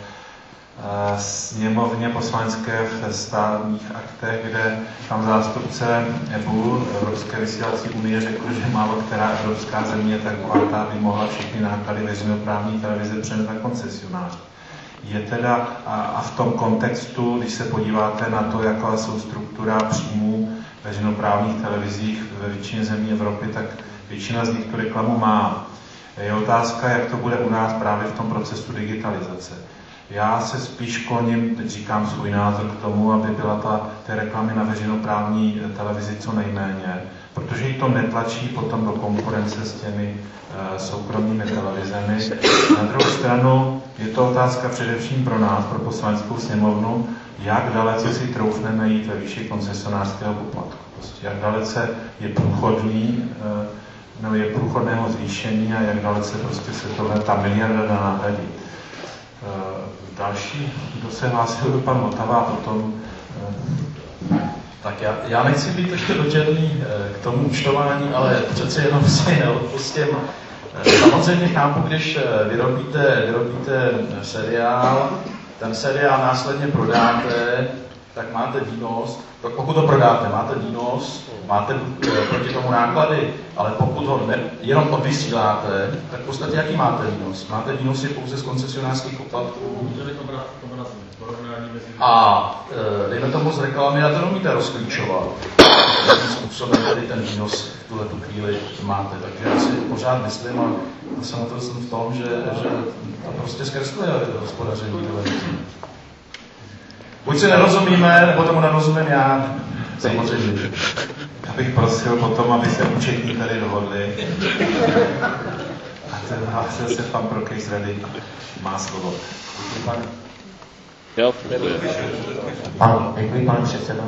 Speaker 1: sněmovně poslanecké v státních aktech, kde tam zástupce EBU, Evropské vysílací unie, řekl, že málo která evropská země tak bohatá, aby mohla všechny náklady veřejnoprávní televize přenést na koncesionáře. Je teda, a v tom kontextu, když se podíváte na to, jaká jsou struktura příjmů veřejnoprávních televizích ve většině zemí Evropy, tak většina z nich tu reklamu má. Je otázka, jak to bude u nás právě v tom procesu digitalizace. Já se spíš kloním, teď říkám svůj názor k tomu, aby byla ty reklamy na veřejnoprávní televizi co nejméně, protože ji to netlačí potom do konkurence s těmi soukromými televizemi. Na druhou stranu je to otázka především pro nás, pro Poslaneckou sněmovnu, jak dalece si troufneme jít ve výši koncesionářského poplatku. Prostě jak dalece je průchodný, nebo je průchodného zvýšení a jak dalece prostě se ta miliarda dá nahradit. Další, kdo se hlásil, pan Votava a potom...
Speaker 6: Tak já nechci být ještě dotěrný k tomu účtování, ale přece jenom si neodpustím. Samozřejmě chápu, když vyrobíte seriál, ten seriál následně prodáte, tak máte výnos, pokud to prodáte, máte výnos, máte proti tomu náklady, ale pokud ho jenom odvysíláte, tak v podstatě jaký máte výnos? Máte výnosy pouze z koncesionářských poplatků. A dejme tomu z reklamy, a to umíte rozklíčovat, jakým způsobem tady ten výnos v tuhletu chvíli máte. Takže já si pořád myslím, a jsem na to v tom, že to prostě zkresluje hospodaření televizí. Buď si nerozumíme, nebo tomu nerozumím já. Samozřejmě.
Speaker 1: Já bych prosil potom, aby se účetní tady dohodli. A ten hlásil se pan Prokejs Rady. Má slovo.
Speaker 8: Děkuji, pane předsedo.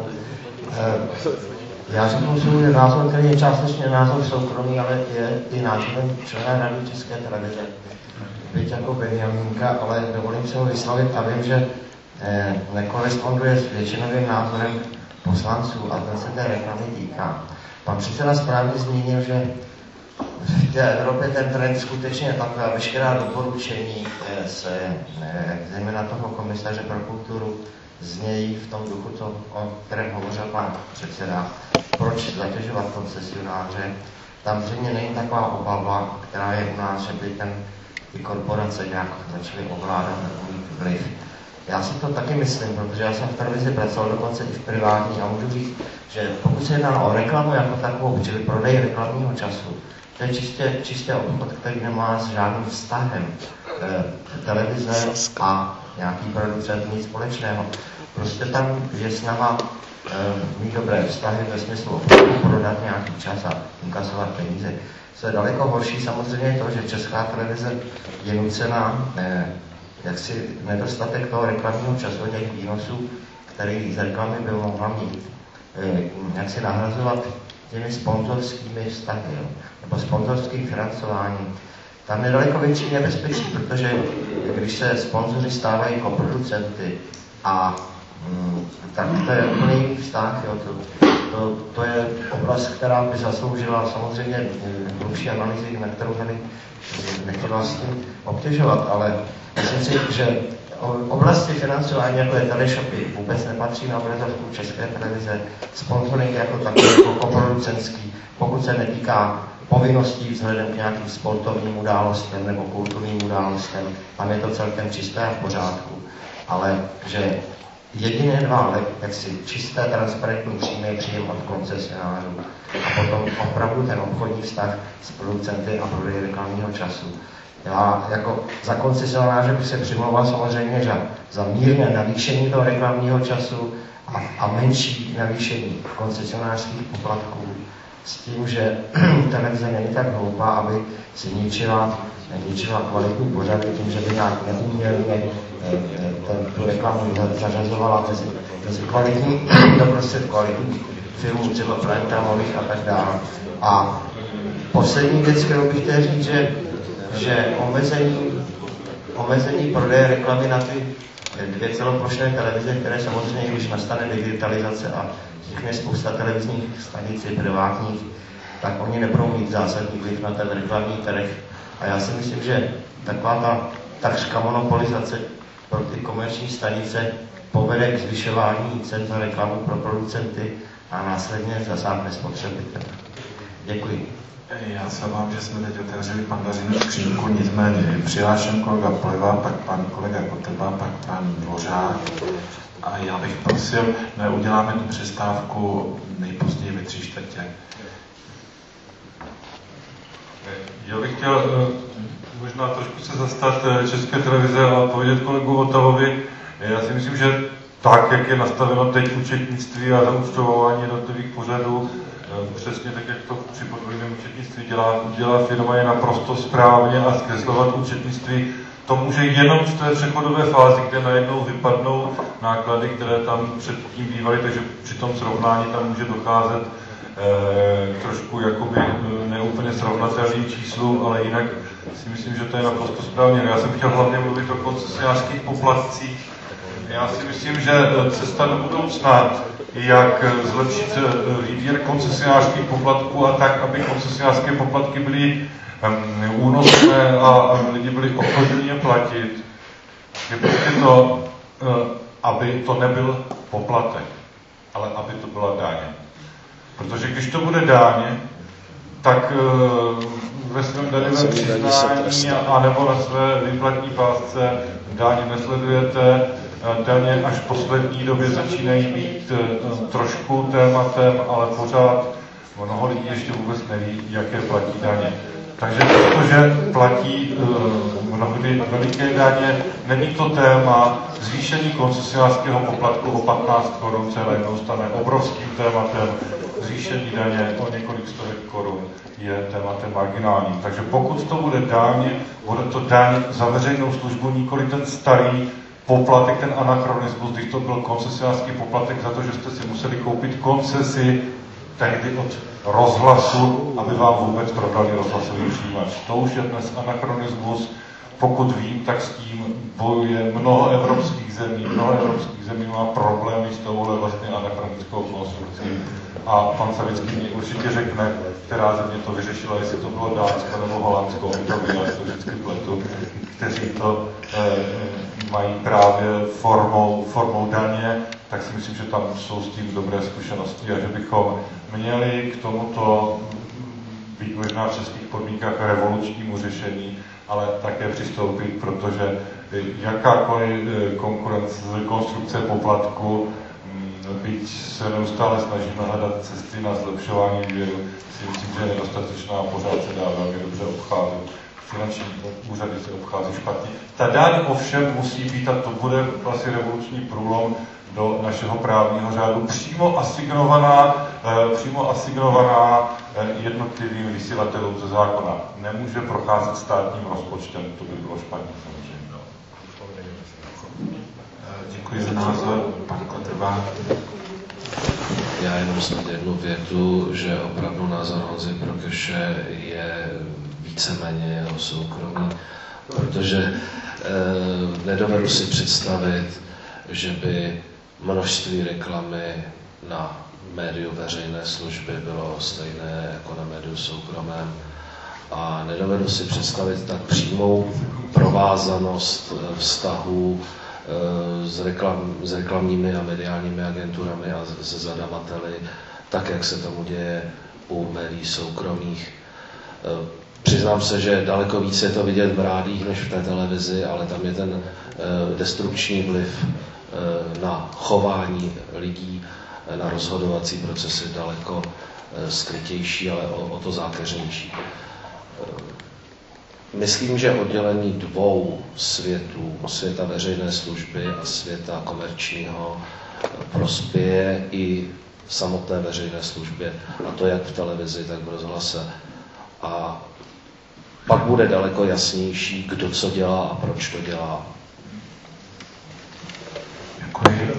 Speaker 8: Já řeknu svůj názor, který je částečně názor soukromý, ale je i názorem člena Rady České televize. Byť jako Benjamínka, ale dovolím se ho vyslovit a vím, že nekoresponduje s většinovým názorem poslanců a ten se té reklamy týká. Pan předseda správně zmínil, že v té Evropě ten trend skutečně taková veškerá doporučení zejména toho komisaře pro kulturu znějí v tom duchu, o kterém hovořil pan předseda. Proč zatěžovat koncesionáře? Tam zřejmě není taková obava, která je u nás, že by ty korporace nějak začaly ovládat takový vliv. Já si to taky myslím, protože já jsem v televizi pracoval dokonce i v privátní a můžu říct, že pokud se jedná o reklamu jako takovou, čili prodej reklamního času, To je čistě obchod, který nemá s žádným vztahem televize a nějaký producent nic společného. Prostě tam je snaha mít dobré vztahy ve smyslu prodat nějaký čas a inkasovat peníze. Co je daleko horší samozřejmě je to, že Česká televize je nucená jaksi nedostatek toho reklamního času, těch výnosů, který z reklamy by mohla mít, jak si nahrazovat těmi sponzorskými vztahy, nebo sponzorským financováním. Tam je daleko větší nebezpečí, protože když se sponzoři stávají koproducenty a tak to je úplně jiný vztah. To je oblast, která by zasloužila samozřejmě hlubší analýzy, na kterou tady nechci vás tím obtěžovat, ale myslím si, že oblasti financování, jako je teleshopy, vůbec nepatří na obrazovku České televize. Sponsoring jako takový, jako koproducenský, pokud se netýká povinností vzhledem k nějakým sportovním událostem nebo kulturním událostem, tam je to celkem čisté a v pořádku. Ale že jediné dva, jaksi čisté, transparentní příjmy je příjem od koncesionářů a potom opravdu ten obchodní vztah s producenty a prodej reklamního času. Já jako za koncesionáře bych se přimlouval samozřejmě za mírné navýšení toho reklamního času a menší navýšení koncesionářských poplatků s tím, že televize není tak hloupá, aby si ničila kvalitu pořadu tím, že by nějak neuměrně tu reklamu zařazovala mezi kvalitní doprostřed kvalitní filmů, třeba prime timeových a tak dále. A poslední věc, kterou bych chtěl říct, že omezení prodeje reklamy na ty dvě celoplošné televize, které samozřejmě, když nastane digitalizace a vznikne spousta televizních stanic privátních, tak oni nebudou mít zásadní vliv na ten reklamní trh. A já si myslím, že taková ta takřka monopolizace pro ty komerční stanice povede k zvyšování cen za reklamu pro producenty a následně zasáhne spotřebitele. Děkuji.
Speaker 1: Já se vám, že jsme teď otevřeli Pandořinu skřínku, nicméně přihlášen kolega Pliva, pak pan kolega Koteba, pak pan Dvořák. A já bych prosil, uděláme tu přestávku nejpozději ve 3/4.
Speaker 4: Já bych chtěl možná trošku se zastat České televize a povědět kolegu Votavovi. Já si myslím, že tak, jak je nastaveno teď účetnictví a zaúčtování jednotlivých pořadů, přesně tak, jak to při podvojném účetnictví dělá firma, je naprosto správně a zkreslovat účetnictví to může jenom v té přechodové fázi, kde najednou vypadnou náklady, které tam předtím bývaly, takže při tom srovnání tam může docházet trošku jakoby neúplně srovnatelným číslům, ale jinak si myslím, že to je naprosto správně. Já jsem chtěl hlavně mluvit o koncesionářských poplatcích. Já si myslím, že cesta do budoucna, jak zlepšit výběr koncesionářských poplatků a tak, aby koncesionářské poplatky byly únosné a lidi byli ochotní je platit, je prostě to, aby to nebyl poplatek, ale aby to byla daň. Protože když to bude daň, tak ve svém daňovém přiznání anebo na své výplatní pásce daň nesledujete. Daně až v poslední době začínají být trošku tématem, ale pořád mnoho lidí ještě vůbec neví, jaké platí daně. Takže protože platí mnohdy veliké daně, není to téma. Zvýšení koncesionářského poplatku o 15 korun se najednou stane obrovským tématem. Zvýšení daně o několik stovek korun je tématem marginálním. Takže pokud to bude daň, bude to daň za veřejnou službu, nikoli ten starý poplatek, ten anachronismus, když to byl koncesionářský poplatek za to, že jste si museli koupit koncesi tehdy od rozhlasu, aby vám vůbec prodali rozhlasový přijímač. To už je dnes anachronismus. Pokud vím, tak s tím bojuje mnoho evropských zemí. Mnoho evropských zemí má problémy s touhle vlastně anachronickou konstrukcí. A pan Savický mi určitě řekne, která země to vyřešila, jestli to bylo Dánsko nebo Holandsko, on to ví, to vždycky pletu, kteří to mají právě formou daně, tak si myslím, že tam jsou s tím dobré zkušenosti a že bychom měli k tomuto být možná v českých podmínkách revolučnímu řešení, ale také přistoupit, protože jakákoliv konstrukce poplatku byť se neustále snažíme hledat cesty na zlepšování výběru, si myslím, že je nedostatečná a pořád se dá velmi dobře obcházet. Finanční úřady se obchází špatně. Ta daň ovšem musí být, a to bude vlastně revoluční průlom do našeho právního řádu, přímo asignovaná jednotlivým vysílatelům ze zákona. Nemůže procházet státním rozpočtem, to by bylo špatně samozřejmě.
Speaker 1: Děkuji za názor, pan Kotrba.
Speaker 9: Já jenom snad jednu větu, že opravdu názor Honzy Prokeše je víceméně jeho soukromí, protože nedovedu si představit, že by množství reklamy na médiu veřejné služby bylo stejné jako na médiu soukromém a nedovedu si představit tak přímou provázanost vztahů s reklamními a mediálními agenturami a se zadavateli, tak jak se tomu děje u médií soukromých. Přiznám se, že daleko víc je to vidět v rádiích než v té televizi, ale tam je ten destrukční vliv na chování lidí, na rozhodovací procesy daleko skrytější, ale o to zákeřnější. Myslím, že oddělení dvou světů, světa veřejné služby a světa komerčního, prospěje i samotné veřejné službě, a to jak v televizi, tak v rozhlase. A pak bude daleko jasnější, kdo co dělá a proč to dělá.
Speaker 1: Děkuji.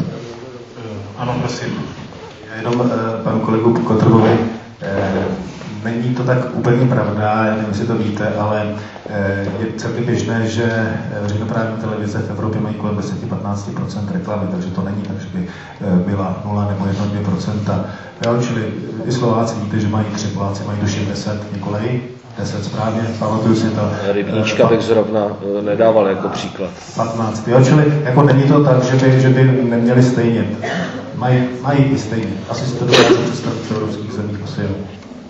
Speaker 1: Ano, prosím.
Speaker 2: Já jenom panu kolegu Kotrbovi, není to tak úplně pravda, já nevím, jestli to víte, ale je celkem běžné, že veřejnoprávní televize v Evropě mají kolem 10-15% reklamy, takže to není tak, že by byla 0 nebo 1-2%. Jo, čili i Slováci víte, že mají 3, Poláci mají do 60, Nikolaj, 10 správně, pamatuju si to.
Speaker 9: Rybníčka bych zrovna nedával jako příklad.
Speaker 2: 15, jo, čili jako není to tak, že by neměli stejně. Mají i stejně. Asi si to dokážu představit v evropských zemích, asi jo.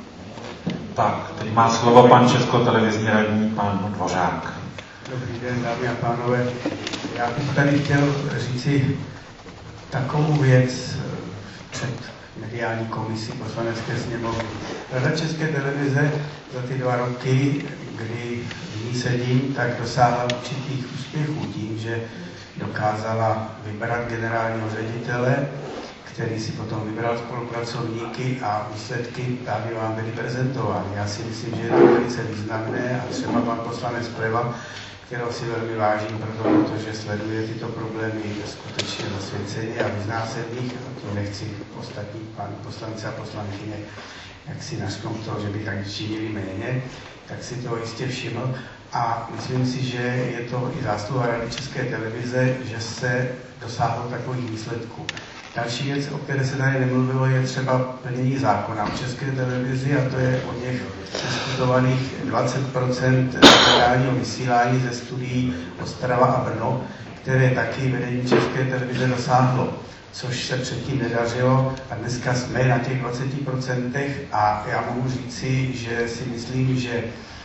Speaker 1: Tak, teď má slovo pan Českotelevizní radní, pan Dvořák.
Speaker 10: Dobrý den, dámy a pánové. Já bych tady chtěl říci takovou věc před mediální komisí Poslanecké sněmovny. Rada České televize za ty 2 roky, kdy v ní sedím, tak dosáhla určitých úspěchů tím, že dokázala vybrat generálního ředitele, který si potom vybral spolupracovníky a výsledky tady vám byly prezentovány. Já si myslím, že je to velice významné a třeba pan poslanec Pleva, kterého si velmi vážím, protože sleduje tyto problémy skutečně zasvěceně a vyzná se v nich, a to nechci ostatní páni poslanci a poslankyně jak si nařknout to, že by tak činili méně, tak si to jistě všiml. A myslím si, že je to i zásluha Rady České televize, že se dosáhlo takových výsledků. Další věc, o které se tady nemluvilo, je třeba plnění zákona v České televizi a to je od něch diskutovaných 20% mediálního vysílání ze studií Ostrava a Brno, které taky vedení České televize dosáhlo, což se předtím nedařilo a dneska jsme na těch 20% a já mohu říci, že si myslím, že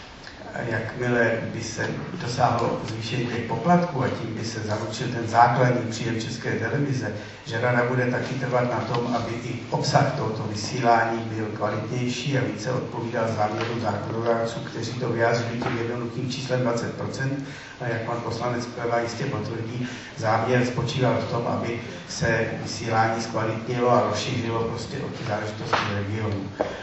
Speaker 10: jakmile by se dosáhlo zvýšení těch poplatků a tím by se zaručil ten základní příjem České televize, že rada bude taky trvat na tom, aby i obsah tohoto vysílání byl kvalitnější a více odpovídal záměru zákonodárců, kteří to vyjádřili tím jednoduchým číslem 20%. A jak pan poslanec Pleva jistě potvrdí, záměr spočíval v tom, aby se vysílání zkvalitnilo a rozšířilo prostě o ty záležitosti regionu.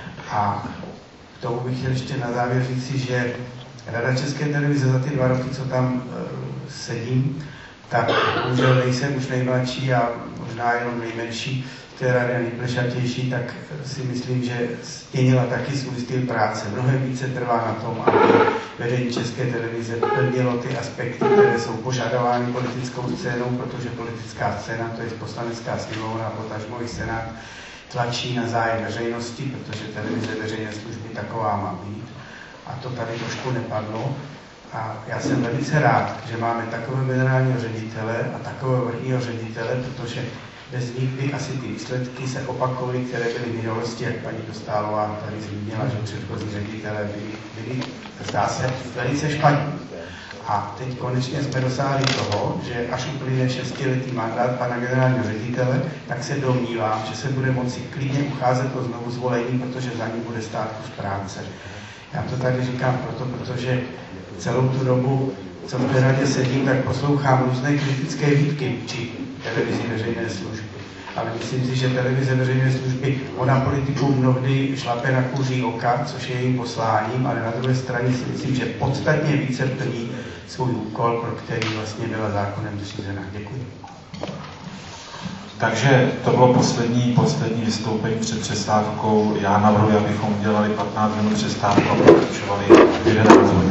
Speaker 10: A k tomu bych chtěl ještě na závěr říci, že Rada České televize za ty 2 roky, co tam sedím, tak bohužel nejsem už nejmladší a možná jenom nejmenší v té radě, nejplešatější, tak si myslím, že stěnila taky svůj styl práce. Mnohem více trvá na tom, aby vedení České televize plnilo ty aspekty, které jsou požadovány politickou scénou, protože politická scéna, to je poslanecká sněmovna, potažmo i senát, tlačí na zájem veřejnosti, protože televize veřejné služby taková má být. A to tady trošku nepadlo. A já jsem velice rád, že máme takového generálního ředitele a takového vrchního ředitele, protože bez nich by asi ty výsledky se opakovaly, které byly v minulosti, jak paní Dostálová tady zmínila, že předchozí ředitele byli zdá se, velice špatní. A teď konečně jsme dosáhli toho, že až uplyne 6letý mandát pana generálního ředitele, tak se domnívám, že se bude moci klidně ucházet o znovu zvolení, protože za ním bude stát kus práce. Já to tady říkám protože celou tu dobu, co v té radě sedím, tak poslouchám různé kritické výtky či televizi veřejné služby. Ale myslím si, že televize veřejné služby, ona politikům mnohdy šlape na kůří oka, což je jejím posláním, ale na druhé straně si myslím, že podstatně více plní svůj úkol, pro který vlastně byla zákonem zřízena. Děkuji.
Speaker 1: Takže to bylo poslední vystoupení před přestávkou. Já navrhuji, abychom udělali 15 minut přestávku a pokračovali v 11 hodin.